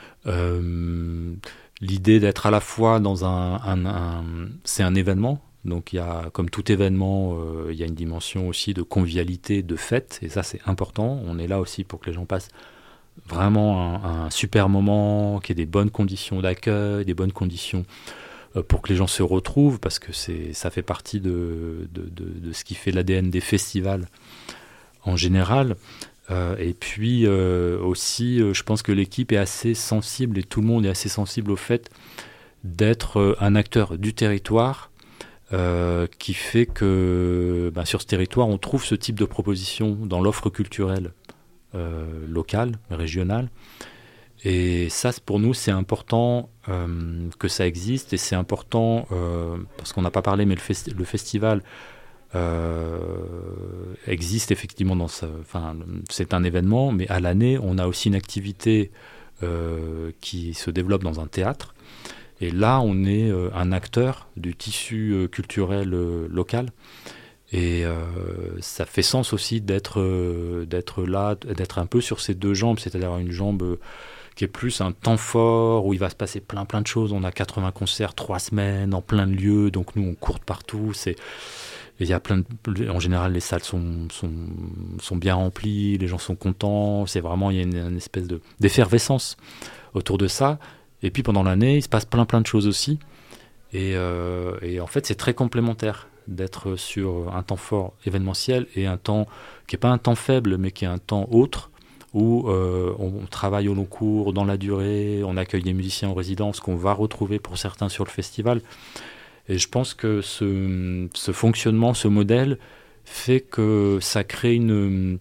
Euh, l'idée d'être à la fois dans un, un, un c'est un événement, donc il y a, comme tout événement, euh, il y a une dimension aussi de convivialité, de fête, et ça c'est important. On est là aussi pour que les gens passent vraiment un, un super moment, qu'il y ait des bonnes conditions d'accueil, des bonnes conditions euh, pour que les gens se retrouvent, parce que c'est, ça fait partie de, de, de, de ce qui fait l'A D N des festivals en général. Euh, et puis euh, aussi, euh, je pense que l'équipe est assez sensible et tout le monde est assez sensible au fait d'être euh, un acteur du territoire euh, qui fait que ben, sur ce territoire, on trouve ce type de proposition dans l'offre culturelle euh, locale, régionale. Et ça, pour nous, c'est important euh, que ça existe et c'est important euh, parce qu'on n'a pas parlé, mais le, festi- le festival... Euh, existe effectivement dans ce, enfin, c'est un événement, mais à l'année on a aussi une activité euh, qui se développe dans un théâtre, et là on est euh, un acteur du tissu euh, culturel euh, local, et euh, ça fait sens aussi d'être, euh, d'être là, d'être un peu sur ces deux jambes, c'est-à-dire une jambe euh, qui est plus un temps fort où il va se passer plein plein de choses. On a quatre-vingts concerts, trois semaines en plein de lieux, donc nous on court partout, c'est il y a plein de, en général, les salles sont, sont, sont bien remplies, les gens sont contents. C'est vraiment, il y a une, une espèce de, d'effervescence autour de ça. Et puis pendant l'année, il se passe plein plein de choses aussi. Et, euh, et en fait, c'est très complémentaire d'être sur un temps fort événementiel et un temps qui n'est pas un temps faible, mais qui est un temps autre, où euh, on travaille au long cours, dans la durée, on accueille des musiciens en résidence qu'on va retrouver pour certains sur le festival. Et je pense que ce, ce fonctionnement, ce modèle, fait que ça crée une,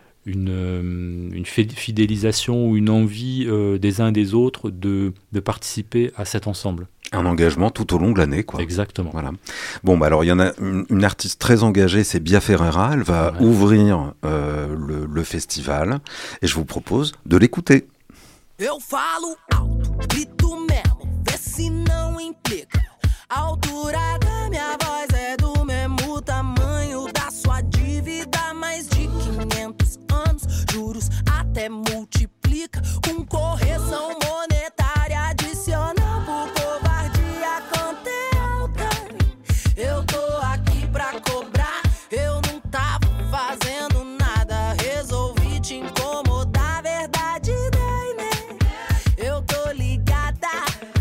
une, une fidélisation ou une envie euh, des uns et des autres de, de participer à cet ensemble. Un engagement tout au long de l'année, quoi. Exactement. Voilà. Bon, bah alors il y en a une, une artiste très engagée, c'est Bia Ferreira. Elle va ouais. ouvrir euh, le, le festival, et je vous propose de l'écouter. Eu falo alto, grito mesmo, vê se não implica. A altura da minha voz é do mesmo tamanho da sua dívida. Mais de quinhentos anos, juros até multiplica. Com correção monetária adicional por covardia, conta é alta. Eu tô aqui pra cobrar, eu não tava fazendo nada. Resolvi te incomodar, verdade daí, né? Eu tô ligada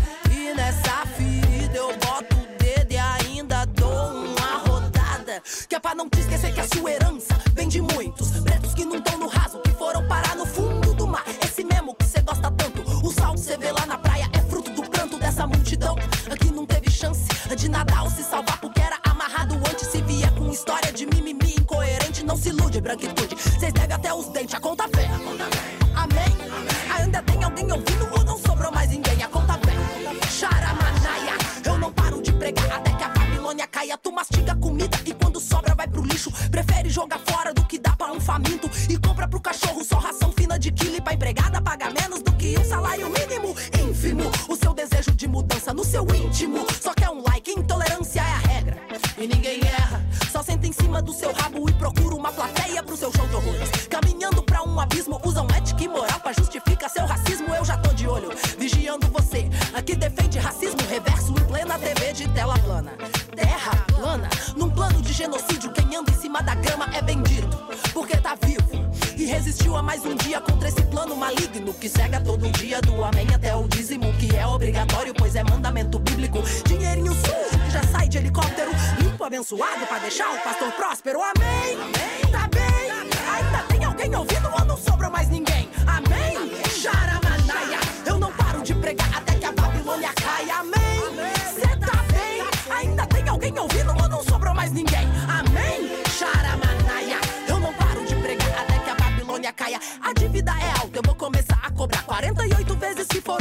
e nessa ferida eu boto o dedo e ainda dou uma rodada. Que é pra não te esquecer que a sua herança vem de muitos pretos que não tão no raso, que foram parar no fundo do mar. Esse mesmo que cê gosta tanto, o sal que cê vê lá na praia é fruto do pranto dessa multidão que não teve chance de nadar ou se salvar porque era amarrado antes. Se vier com história de mimimi incoerente, não se ilude, branquitude. Cês devem até os dentes, a conta vem. Amém? Ainda tem alguém ouvindo ou não sobrou mais ninguém? A conta vem. Charamanaia, eu não paro de pregar até que a Babilônia caia. Tu mastiga comida e quando sobra vai pro lixo. Prefere jogar fora do que dá pra um faminto. E compra pro cachorro só ração fina de quilo. E pra empregada paga menos do que um salário mínimo. Ínfimo, o seu desejo de mudança no seu íntimo. Só quer um like, intolerância é a regra. E ninguém erra, só senta em cima do seu rabo e procura uma plateia pro seu show de horrores. Caminhando pra um abismo, usam ética e moral pra justificar seu racismo. Eu já tô de olho, vigiando você. Aqui defende racismo reverso em plena T V de tela plana. Terra plana, num plano de genocídio. Quem anda em cima da grama é bendito, porque tá vivo e resistiu a mais um dia contra esse plano maligno que cega todo dia do amém até o dízimo, que é obrigatório, pois é mandamento bíblico. Dinheirinho sujo que já sai de helicóptero, limpo, abençoado pra deixar o pastor próspero. Amém, amém. Tá bem, ainda tem alguém ouvindo ou não sobrou mais ninguém? Amém, Charamanaia, eu não paro de pregar até que a Babilônia caia. Amém, cê tá bem, ainda tem alguém ouvindo ou não sobrou mais ninguém? Amém, Charamanaia, eu não paro de pregar até que a Babilônia caia. A dívida é alta, eu vou começar a cobrar quarenta e oito vezes se for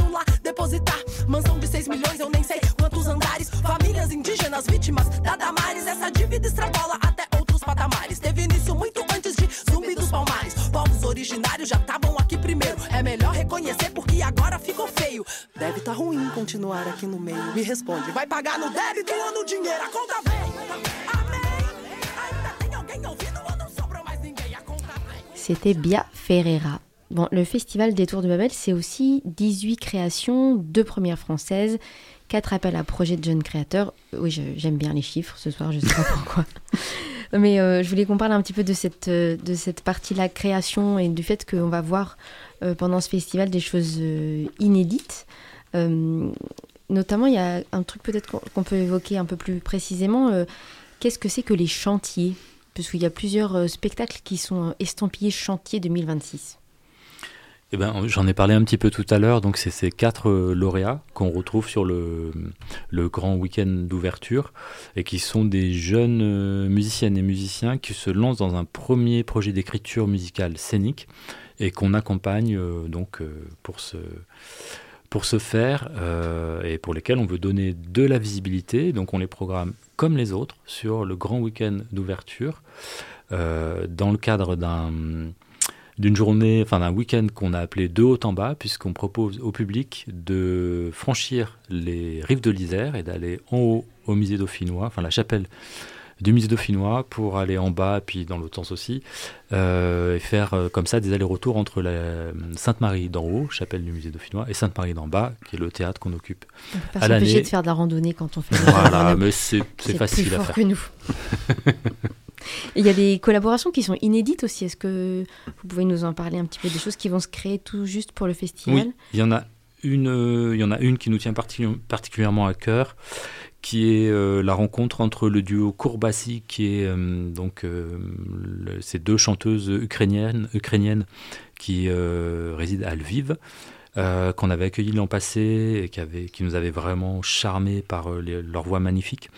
originários já estavam aqui primeiro. É melhor reconhecer porque agora ficou feio. Deve tá ruim continuar aqui no meio. Me responde, vai pagar no débito ou no dinheiro? A conta vem. Amém. Ainda tem alguém ouvindo ou não sobrou mais ninguém? A conta vem. C'était Bia Ferreira. Bon, le Festival des Tours de Babel, c'est aussi dix-huit créations, deux premières françaises, quatre appels à projets de jeunes créateurs. Oui, je, j'aime bien les chiffres ce soir, je ne sais pas pourquoi. Mais euh, je voulais qu'on parle un petit peu de cette, de cette partie-là, création, et du fait qu'on va voir euh, pendant ce festival des choses euh, inédites. Euh, notamment, il y a un truc peut-être qu'on, qu'on peut évoquer un peu plus précisément. Euh, qu'est-ce que c'est que les chantiers ? Parce qu'il y a plusieurs euh, spectacles qui sont estampillés Chantier deux mille vingt-six. Eh ben, j'en ai parlé un petit peu tout à l'heure, donc c'est ces quatre euh, lauréats qu'on retrouve sur le, le grand week-end d'ouverture et qui sont des jeunes euh, musiciennes et musiciens qui se lancent dans un premier projet d'écriture musicale scénique et qu'on accompagne euh, donc euh, pour ce, pour ce faire euh, et pour lesquels on veut donner de la visibilité. Donc on les programme comme les autres sur le grand week-end d'ouverture euh, dans le cadre d'un... d'une journée, enfin d'un week-end qu'on a appelé de haut en bas, puisqu'on propose au public de franchir les rives de l'Isère et d'aller en haut au musée dauphinois, enfin la chapelle du musée dauphinois, pour aller en bas, puis dans l'autre sens aussi, euh, et faire euh, comme ça des allers-retours entre la Sainte-Marie d'en haut, chapelle du musée dauphinois, et Sainte-Marie d'en bas, qui est le théâtre qu'on occupe on peut pas s'empêcher de faire de la randonnée quand on fait voilà, mais c'est, c'est, c'est facile plus à fort faire. Que nous. Et il y a des collaborations qui sont inédites aussi. Est-ce que vous pouvez nous en parler un petit peu, des choses qui vont se créer tout juste pour le festival ? Oui, il y en a une, euh, il y en a une qui nous tient partic- particulièrement à cœur, qui est euh, la rencontre entre le duo Courbasi, qui est euh, donc euh, le, ces deux chanteuses ukrainiennes, ukrainiennes qui euh, résident à Lviv, euh, qu'on avait accueillies l'an passé et qui, avait, qui nous avait vraiment charmés par euh, les, leur voix magnifique.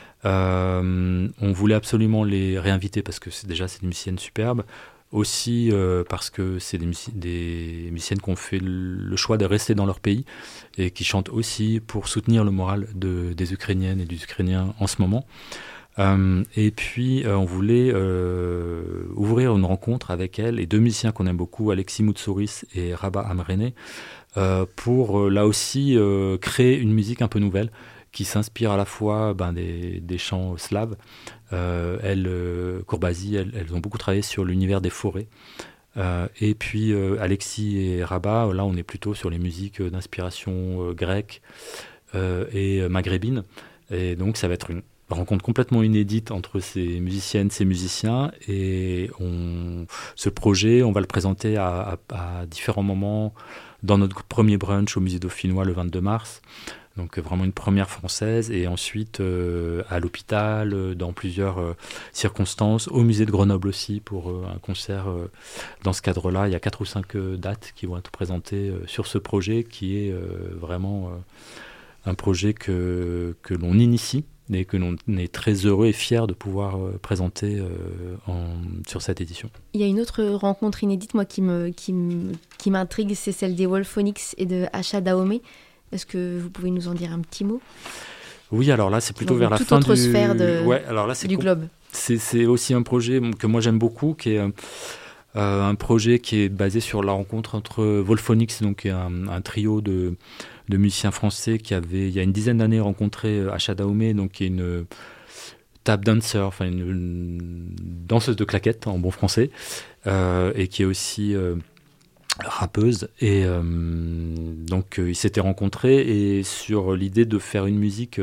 Euh, on voulait absolument les réinviter parce que c'est, déjà c'est des musiciennes superbes, aussi euh, parce que c'est des, musici- des musiciennes qui ont fait le choix de rester dans leur pays et qui chantent aussi pour soutenir le moral de, des Ukrainiennes et des Ukrainiens en ce moment. Euh, et puis euh, on voulait euh, ouvrir une rencontre avec elles et deux musiciens qu'on aime beaucoup, Alexis Moutsouris et Rabah Amrené, euh, pour euh, là aussi euh, créer une musique un peu nouvelle qui s'inspire à la fois ben, des, des chants slaves. Euh, elles, euh, Courbasi, elles, elles ont beaucoup travaillé sur l'univers des forêts. Euh, et puis euh, Alexis et Rabah, là on est plutôt sur les musiques d'inspiration euh, grecque euh, et maghrébine. Et donc ça va être une rencontre complètement inédite entre ces musiciennes, ces musiciens. Et on, ce projet, on va le présenter à, à, à différents moments dans notre premier brunch au musée dauphinois le vingt-deux mars. Donc vraiment une première française, et ensuite euh, à l'hôpital, euh, dans plusieurs euh, circonstances, au musée de Grenoble aussi pour euh, un concert euh, dans ce cadre-là. Il y a quatre ou cinq euh, dates qui vont être présentées euh, sur ce projet qui est euh, vraiment euh, un projet que, que l'on initie et que l'on est très heureux et fier de pouvoir euh, présenter euh, en, sur cette édition. Il y a une autre rencontre inédite moi, qui, me, qui, me, qui m'intrigue, c'est celle des Wolphonics et de Asha Dahomey. Est-ce que vous pouvez nous en dire un petit mot ? Oui, alors là, c'est plutôt dans vers la toute fin autre du... sphère de... ouais, alors là, c'est du com... globe. C'est, c'est aussi un projet que moi j'aime beaucoup, qui est euh, un projet qui est basé sur la rencontre entre Wolphonics, donc un, un trio de, de musiciens français qui avait, il y a une dizaine d'années, rencontré Asha Dahomey, donc qui est une tap dancer, enfin une, une danseuse de claquettes en bon français, euh, et qui est aussi... Euh, rappeuse, et euh, donc euh, ils s'étaient rencontrés et sur l'idée de faire une musique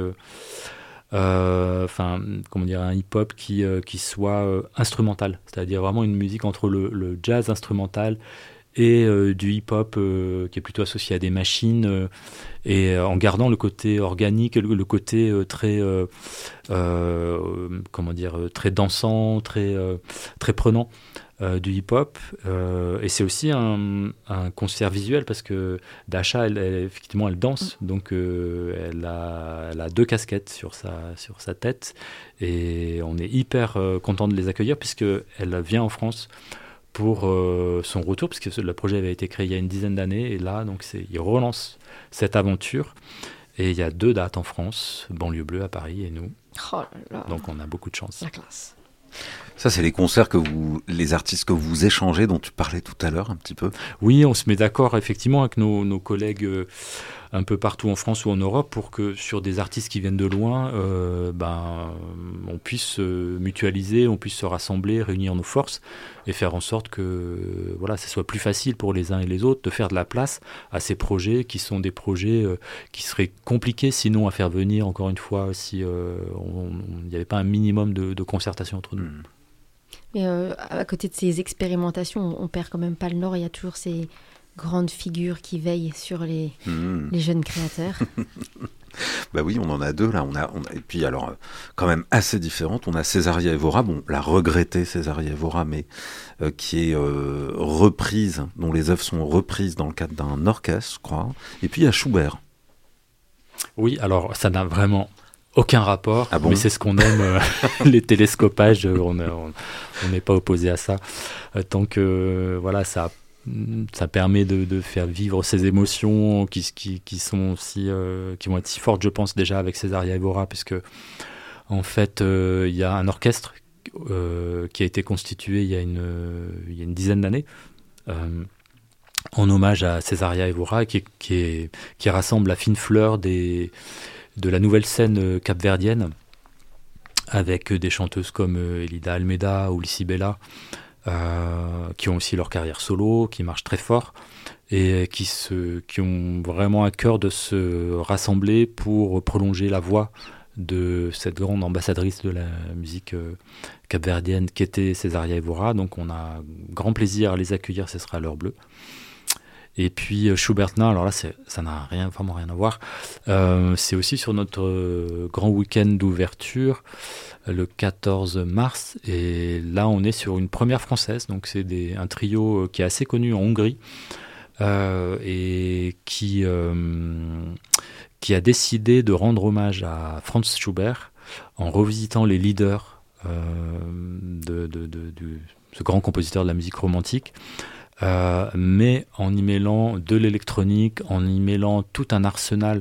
euh, enfin euh, comment dire, un hip-hop qui, euh, qui soit euh, instrumental, c'est-à-dire vraiment une musique entre le, le jazz instrumental et euh, du hip-hop euh, qui est plutôt associé à des machines euh, et euh, en gardant le côté organique, le, le côté euh, très euh, euh, comment dire, très dansant, très, euh, très prenant Euh, du hip-hop, euh, et c'est aussi un, un concert visuel parce que Dasha, elle, elle, effectivement, elle danse, donc euh, elle, a, elle a deux casquettes sur sa, sur sa tête, et on est hyper euh, content de les accueillir puisqu'elle vient en France pour euh, son retour, parce que le projet avait été créé il y a une dizaine d'années, et là, donc, c'est, il relance cette aventure, et il y a deux dates en France, Banlieue Bleue à Paris et nous, oh là là. Donc on a beaucoup de chance. La classe. Ça, c'est les concerts que vous, les artistes que vous échangez, dont tu parlais tout à l'heure un petit peu. Oui, on se met d'accord effectivement avec nos, nos collègues euh, un peu partout en France ou en Europe pour que sur des artistes qui viennent de loin, euh, ben, on puisse euh, mutualiser, on puisse se rassembler, réunir nos forces et faire en sorte que euh, voilà, ça soit plus facile pour les uns et les autres de faire de la place à ces projets qui sont des projets euh, qui seraient compliqués sinon à faire venir, encore une fois, si euh, il n'y avait pas un minimum de, de concertation entre nous. Mmh. Mais euh, à côté de ces expérimentations, on perd quand même pas le nord. Il y a toujours ces grandes figures qui veillent sur les, mmh. les jeunes créateurs. Bah oui, on en a deux là. On a, on a, et puis alors, euh, quand même assez différentes. On a Césaria Evora, bon, la regrettée Césaria Evora, mais euh, qui est euh, reprise, dont les œuvres sont reprises dans le cadre d'un orchestre, je crois. Et puis il y a Schubert. Oui, alors ça n'a vraiment aucun rapport, ah bon mais c'est ce qu'on aime, euh, les télescopages, on n'est on, on pas opposé à ça. Euh, tant que euh, voilà, ça, ça permet de, de faire vivre ces émotions qui, qui, qui, sont aussi, euh, qui vont être si fortes, je pense, déjà avec Césaria Evora, puisque en fait, il euh, y a un orchestre euh, qui a été constitué il y a une, euh, il y a une dizaine d'années, euh, en hommage à Césaria Evora, qui, qui, est, qui rassemble la fine fleur des... de la nouvelle scène capverdienne, avec des chanteuses comme Elida Almeida ou Lissi Bella, euh, qui ont aussi leur carrière solo, qui marchent très fort, et qui, se, qui ont vraiment à cœur de se rassembler pour prolonger la voix de cette grande ambassadrice de la musique capverdienne qu'était Césaria Evora. Donc on a grand plaisir à les accueillir, ce sera à l'heure bleue. Et puis Schubertin, alors là, c'est, ça n'a rien, vraiment rien à voir. Euh, c'est aussi sur notre euh, grand week-end d'ouverture, le quatorze mars. Et là, on est sur une première française. Donc, c'est des, un trio euh, qui est assez connu en Hongrie euh, et qui, euh, qui a décidé de rendre hommage à Franz Schubert en revisitant les leaders euh, de, de, de, de ce grand compositeur de la musique romantique. Euh, mais en y mêlant de l'électronique, en y mêlant tout un arsenal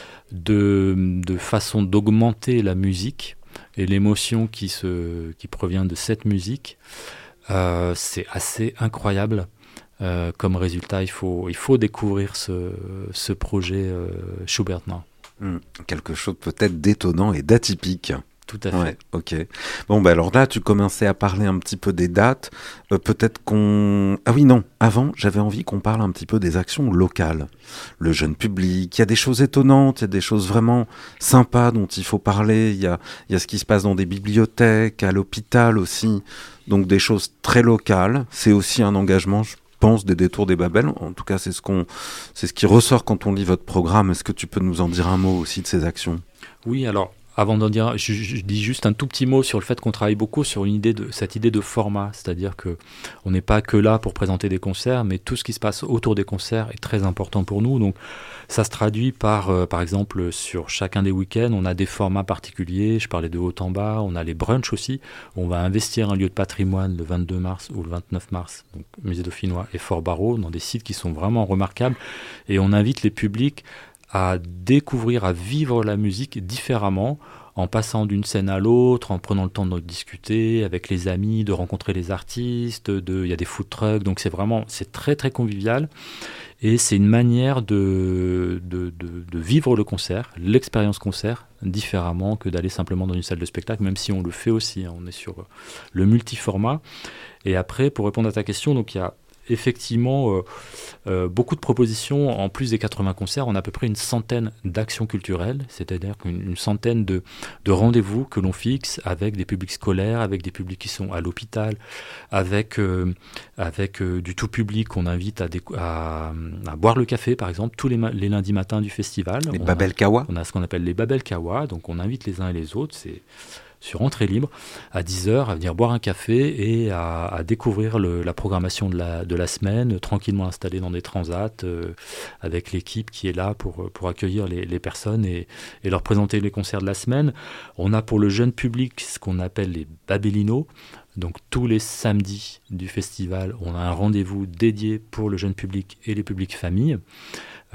de, de façons d'augmenter la musique et l'émotion qui, se, qui provient de cette musique. Euh, c'est assez incroyable euh, comme résultat. Il faut, il faut découvrir ce, ce projet euh, Schubertin. Mmh, quelque chose peut-être d'étonnant et d'atypique. Tout à fait. Ouais, ok. Bon, bah alors là, tu commençais à parler un petit peu des dates. Euh, peut-être qu'on... Ah oui, non. Avant, j'avais envie qu'on parle un petit peu des actions locales. Le jeune public, il y a des choses étonnantes, il y a des choses vraiment sympas dont il faut parler. Il y a, il y a ce qui se passe dans des bibliothèques, à l'hôpital aussi. Donc des choses très locales. C'est aussi un engagement, je pense, des Détours des Babel. En tout cas, c'est ce qu'on, c'est ce qui ressort quand on lit votre programme. Est-ce que tu peux nous en dire un mot aussi de ces actions ? Oui, alors... Avant d'en dire, je, je dis juste un tout petit mot sur le fait qu'on travaille beaucoup sur une idée de, cette idée de format, c'est-à-dire qu'on n'est pas que là pour présenter des concerts, mais tout ce qui se passe autour des concerts est très important pour nous. Donc ça se traduit par, euh, par exemple, sur chacun des week-ends, on a des formats particuliers, je parlais de haut en bas, on a les brunchs aussi, on va investir un lieu de patrimoine le vingt-deux mars ou le vingt-neuf mars, donc Musée Dauphinois et Fort Barreau, dans des sites qui sont vraiment remarquables, et on invite les publics à découvrir, à vivre la musique différemment, en passant d'une scène à l'autre, en prenant le temps de discuter avec les amis, de rencontrer les artistes, de, il y a des food trucks, donc c'est vraiment, c'est très très convivial, et c'est une manière de, de, de, de vivre le concert, l'expérience concert, différemment que d'aller simplement dans une salle de spectacle, même si on le fait aussi, hein, on est sur le multiformat. Et après, pour répondre à ta question, donc il y a effectivement euh, euh, beaucoup de propositions. En plus des quatre-vingts concerts, on a à peu près une centaine d'actions culturelles, c'est-à-dire une, une centaine de, de rendez-vous que l'on fixe avec des publics scolaires, avec des publics qui sont à l'hôpital, avec, euh, avec euh, du tout public qu'on invite à, déco- à, à boire le café, par exemple, tous les, ma- les lundis matins du festival. Les on Babel a, Kawa. On a ce qu'on appelle les Babel Kawa, donc on invite les uns et les autres, c'est sur entrée libre, à dix heures, à venir boire un café et à, à découvrir le, la programmation de la, de la semaine, tranquillement installé dans des transats, euh, avec l'équipe qui est là pour, pour accueillir les, les personnes et, et leur présenter les concerts de la semaine. On a pour le jeune public ce qu'on appelle les Babelinos. Donc tous les samedis du festival, on a un rendez-vous dédié pour le jeune public et les publics familles.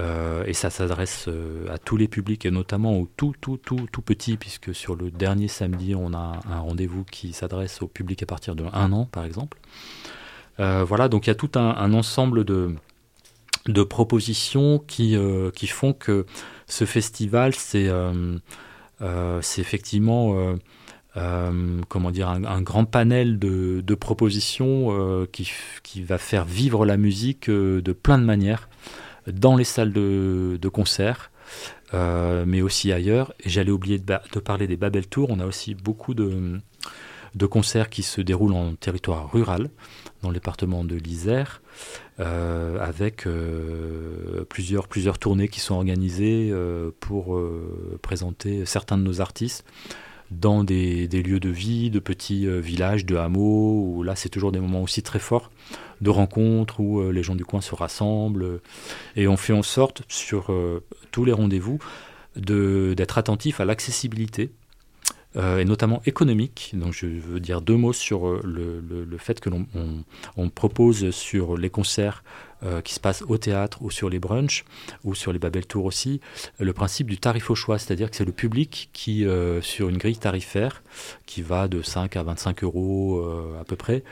Euh, et ça s'adresse euh, à tous les publics, et notamment aux tout, tout, tout, tout petits, puisque sur le dernier samedi, on a un rendez-vous qui s'adresse au public à partir de un an, par exemple. Euh, voilà, donc il y a tout un, un ensemble de, de propositions qui, euh, qui font que ce festival, c'est, euh, euh, c'est effectivement... Euh, Euh, comment dire, un, un grand panel de, de propositions euh, qui, qui va faire vivre la musique euh, de plein de manières dans les salles de, de concert, euh, mais aussi ailleurs. Et j'allais oublier de, ba- de parler des Babel Tours. On a aussi beaucoup de, de concerts qui se déroulent en territoire rural, dans le département de l'Isère, euh, avec euh, plusieurs, plusieurs tournées qui sont organisées euh, pour euh, présenter certains de nos artistes dans des, des lieux de vie, de petits euh, villages, de hameaux, où là c'est toujours des moments aussi très forts de rencontres, où euh, les gens du coin se rassemblent, euh, et on fait en sorte, sur euh, tous les rendez-vous, de, d'être attentif à l'accessibilité, euh, et notamment économique. Donc je veux dire deux mots sur euh, le, le, le fait que l'on on, on propose sur les concerts euh, qui se passent au théâtre ou sur les brunchs, ou sur les Babel Tours aussi, le principe du tarif au choix, c'est-à-dire que c'est le public qui, euh, sur une grille tarifaire, qui va de cinq à vingt-cinq euros euh, à peu près,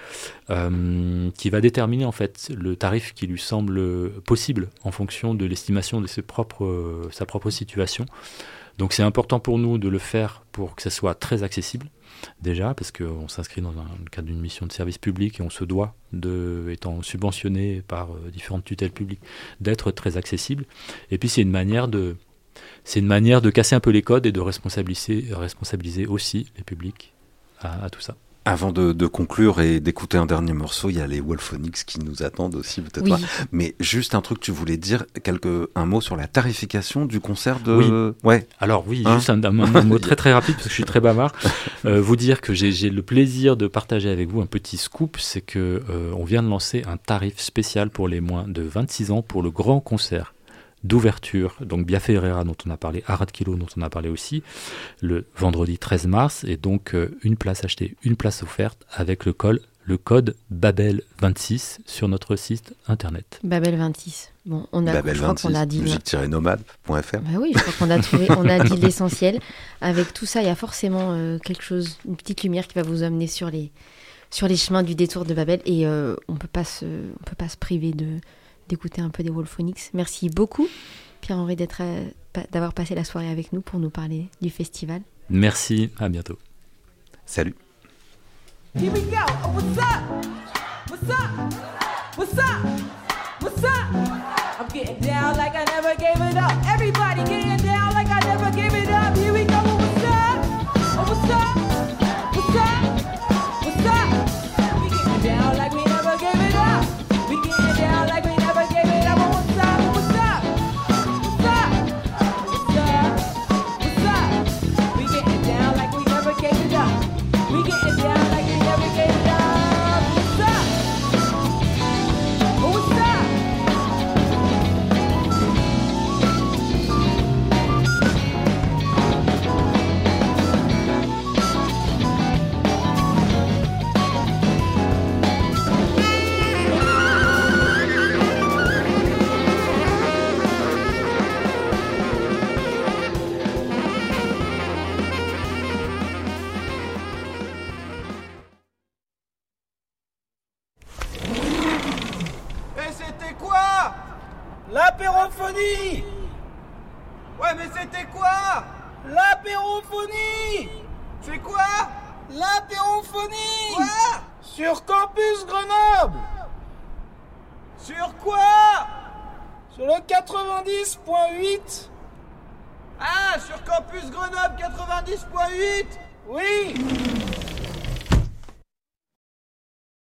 euh, qui va déterminer en fait le tarif qui lui semble possible en fonction de l'estimation de ses propres, euh, sa propre situation. Donc c'est important pour nous de le faire pour que ça soit très accessible, déjà, parce qu'on s'inscrit dans un cadre d'une mission de service public et on se doit, de, étant subventionné par euh, différentes tutelles publiques, d'être très accessible. Et puis c'est une manière de, c'est une manière de casser un peu les codes et de responsabiliser, responsabiliser aussi les publics à, à tout ça. Avant de, de conclure et d'écouter un dernier morceau, il y a les Wolphonics qui nous attendent aussi, peut-être Oui. pas. Mais juste un truc, tu voulais dire quelque, un mot sur la tarification du concert de... Oui. Ouais. Alors oui, Hein juste un, un, un mot très très rapide, parce que je suis très bavard. Euh, vous dire que j'ai, j'ai le plaisir de partager avec vous un petit scoop, c'est que euh, on vient de lancer un tarif spécial pour les moins de vingt-six ans pour le grand concert d'ouverture, donc Biafé Herrera dont on a parlé, Arad Kilo dont on a parlé aussi, le vendredi treize mars, et donc euh, une place achetée, une place offerte avec le, col, le code Babel vingt-six sur notre site internet. Babel vingt-six. Bon, on a, Babel je crois vingt-six, qu'on a dit... musique-nomade point f r. Bah oui, je crois qu'on a trouvé, on a dit l'essentiel. Avec tout ça, il y a forcément euh, quelque chose, une petite lumière qui va vous amener sur les, sur les chemins du détour de Babel, et euh, on peut pas se, on peut pas se priver de... d'écouter un peu des Wolphonics. Merci beaucoup, Pierre-Henri, d'être, euh, d'avoir passé la soirée avec nous pour nous parler du festival. Merci, à bientôt. Salut. Here we go. Oh, what's up? What's up? What's up? What's up? I'm getting down like I never gave it up. Everybody getting down like I never gave it up. Here we go. Oh, what's up? Oh, what's up? What's up? What's up? We getting down like we never gave it up. We getting down like we never gave it up. Oh, what's up? Oh, what's up? What's up? What's up? What's up? We getting down like we never gave it up. We getting down like we never gave it up. What's up? Oh, what's up? Et c'était quoi? L'apérophonie. Ouais, mais c'était quoi? L'apérophonie. C'est quoi? L'apérophonie. Quoi? Sur Campus Grenoble. Sur quoi? Sur le quatre-vingt-dix point huit. Ah, sur Campus Grenoble quatre-vingt-dix point huit. Oui.